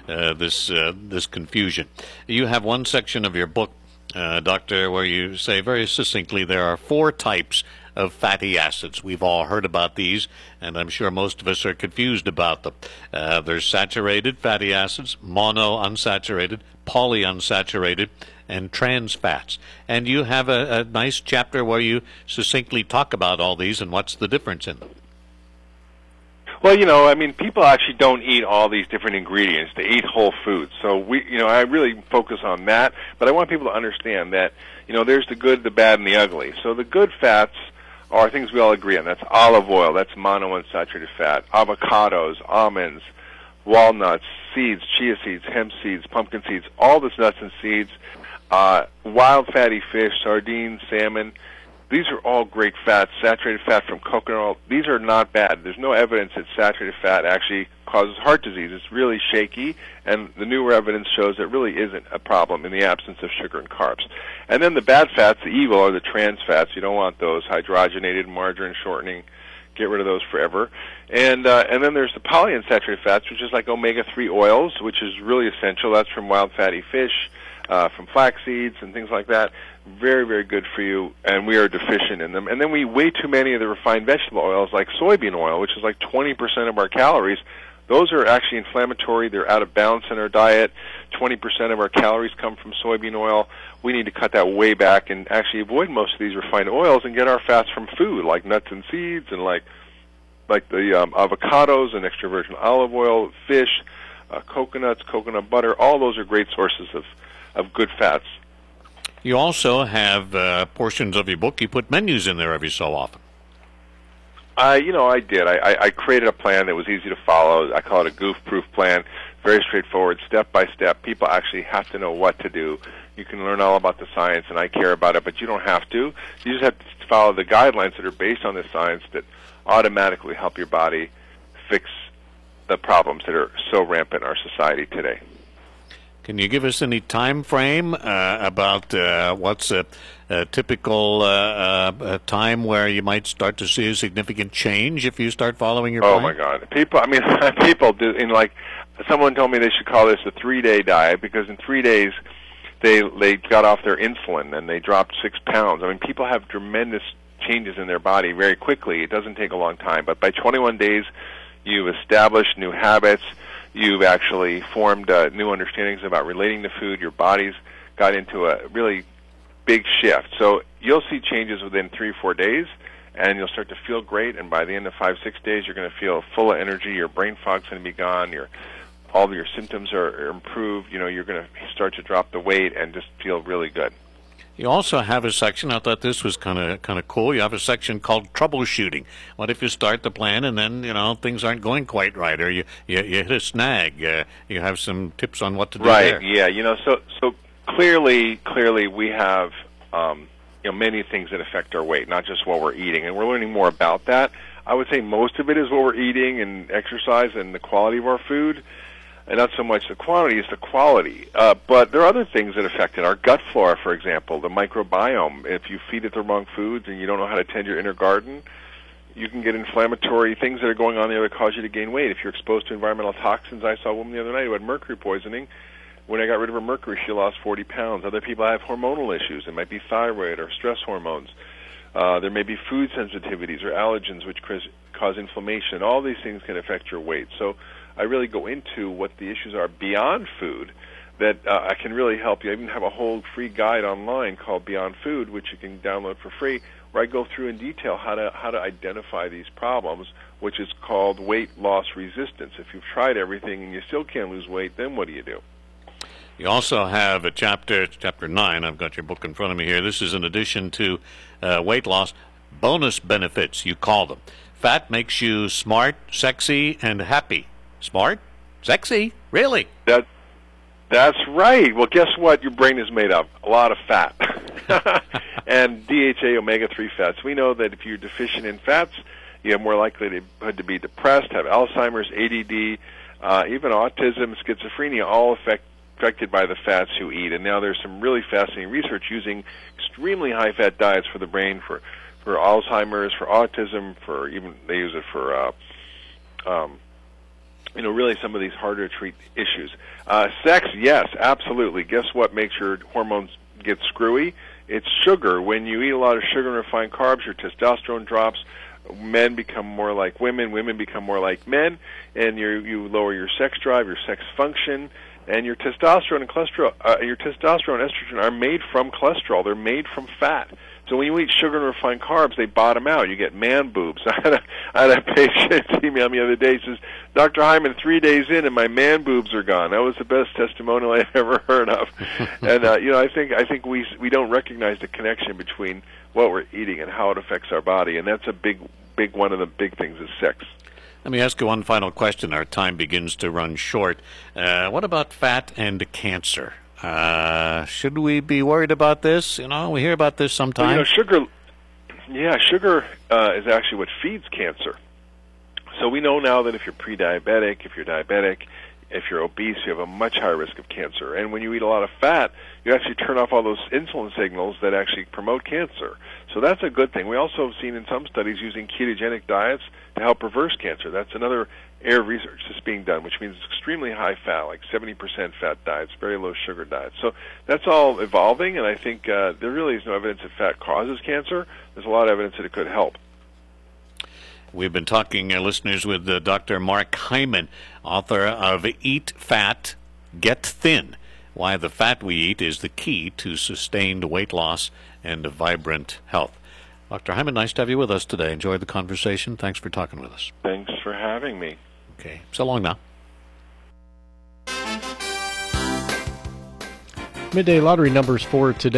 this confusion. You have one section of your book, Doctor, where you say very succinctly there are 4 types of fatty acids. We've all heard about these, and I'm sure most of us are confused about them. There's saturated fatty acids, monounsaturated, polyunsaturated, and trans fats. And you have a nice chapter where you succinctly talk about all these and what's the difference in them. Well, people actually don't eat all these different ingredients. They eat whole foods. So I really focus on that, but I want people to understand that, there's the good, the bad, and the ugly. So the good fats are things we all agree on. That's olive oil, that's monounsaturated fat, avocados, almonds, walnuts, seeds, chia seeds, hemp seeds, pumpkin seeds, all this nuts and seeds, wild fatty fish, sardines, salmon. These are all great fats. Saturated fat from coconut oil, these are not bad. There's no evidence that saturated fat actually causes heart disease. It's really shaky, and the newer evidence shows it really isn't a problem in the absence of sugar and carbs. And then the bad fats, the evil, are the trans fats. You don't want those. Hydrogenated, margarine shortening, get rid of those forever. And then there's the polyunsaturated fats, which is like omega-3 oils, which is really essential. That's from wild fatty fish, from flax seeds and things like that. Very, very good for you, and we are deficient in them. And then we eat way too many of the refined vegetable oils, like soybean oil, which is like 20% of our calories. Those are actually inflammatory. They're out of balance in our diet. 20% of our calories come from soybean oil. We need to cut that way back and actually avoid most of these refined oils and get our fats from food, like nuts and seeds and like the avocados and extra virgin olive oil, fish, coconuts, coconut butter. All those are great sources of good fats. You also have portions of your book. You put menus in there every so often. I did. I created a plan that was easy to follow. I call it a goof-proof plan. Very straightforward, step by step. People actually have to know what to do. You can learn all about the science, and I care about it, but you don't have to. You just have to follow the guidelines that are based on the science that automatically help your body fix the problems that are so rampant in our society today. Can you give us any time frame about what's a typical time where you might start to see a significant change if you start following your plan? Oh my God, people do. Like someone told me they should call this a 3-day diet because in 3 days they got off their insulin and they dropped 6 pounds. I mean, people have tremendous changes in their body very quickly. It doesn't take a long time, but by 21 days, you've established new habits. You've actually formed new understandings about relating to food. Your body's got into a really big shift. So you'll see changes within 3 or 4 days, and you'll start to feel great. And by the end of 5-6 days, you're going to feel full of energy. Your brain fog's going to be gone. All of your symptoms are improved. You're going to start to drop the weight and just feel really good. You also have a section, I thought this was kind of cool, you have a section called troubleshooting. What if you start the plan and then, things aren't going quite right, or you hit a snag? You have some tips on what to do there. Right, yeah. So clearly we have, many things that affect our weight, not just what we're eating, and we're learning more about that. I would say most of it is what we're eating and exercise and the quality of our food. And not so much the quantity, it's the quality. But there are other things that affect it. Our gut flora, for example, the microbiome. If you feed it the wrong foods and you don't know how to tend your inner garden, you can get inflammatory things that are going on there that cause you to gain weight. If you're exposed to environmental toxins, I saw a woman the other night who had mercury poisoning. When I got rid of her mercury, she lost 40 pounds. Other people have hormonal issues. It might be thyroid or stress hormones. There may be food sensitivities or allergens which cause inflammation. All these things can affect your weight. So I really go into what the issues are beyond food that I can really help you. I even have a whole free guide online called Beyond Food, which you can download for free, where I go through in detail how to identify these problems, which is called weight loss resistance. If you've tried everything and you still can't lose weight, then what do you do? You also have a chapter 9. I've got your book in front of me here. This is in addition to weight loss, bonus benefits, you call them. Fat makes you smart, sexy, and happy. Smart? Sexy? Really? That's right. Well, guess what your brain is made of? A lot of fat. And DHA, omega-3 fats. We know that if you're deficient in fats, you're more likely to be depressed, have Alzheimer's, ADD, even autism, schizophrenia, all affected by the fats you eat. And now there's some really fascinating research using extremely high-fat diets for the brain, for Alzheimer's, for autism, they use it for really some of these harder to treat issues. Sex, yes, absolutely. Guess what makes your hormones get screwy? It's sugar. When you eat a lot of sugar and refined carbs, your testosterone drops. Men become more like women. Women become more like men. And you lower your sex drive, your sex function. And your testosterone and estrogen are made from cholesterol. They're made from fat. So when you eat sugar and refined carbs, they bottom out. You get man boobs. I had a patient email me the other day. He says, Dr. Hyman, 3 days in and my man boobs are gone. That was the best testimonial I've ever heard of. And I think we don't recognize the connection between what we're eating and how it affects our body. And that's a big one of the big things is sex. Let me ask you one final question. Our time begins to run short. What about fat and cancer? Should we be worried about this? We hear about this sometimes. Sugar is actually what feeds cancer. So we know now that if you're pre-diabetic, if you're diabetic, if you're obese, you have a much higher risk of cancer. And when you eat a lot of fat, you actually turn off all those insulin signals that actually promote cancer. So that's a good thing. We also have seen in some studies using ketogenic diets to help reverse cancer. That's another area of research that's being done, which means extremely high fat, like 70% fat diets, very low sugar diets. So that's all evolving, and I think there really is no evidence that fat causes cancer. There's a lot of evidence that it could help. We've been talking, listeners, with Dr. Mark Hyman, author of Eat Fat, Get Thin, Why the Fat We Eat is the Key to Sustained Weight Loss and Vibrant Health. Dr. Hyman, nice to have you with us today. Enjoyed the conversation. Thanks for talking with us. Thanks for having me. Okay. So long now. Midday Lottery numbers for today.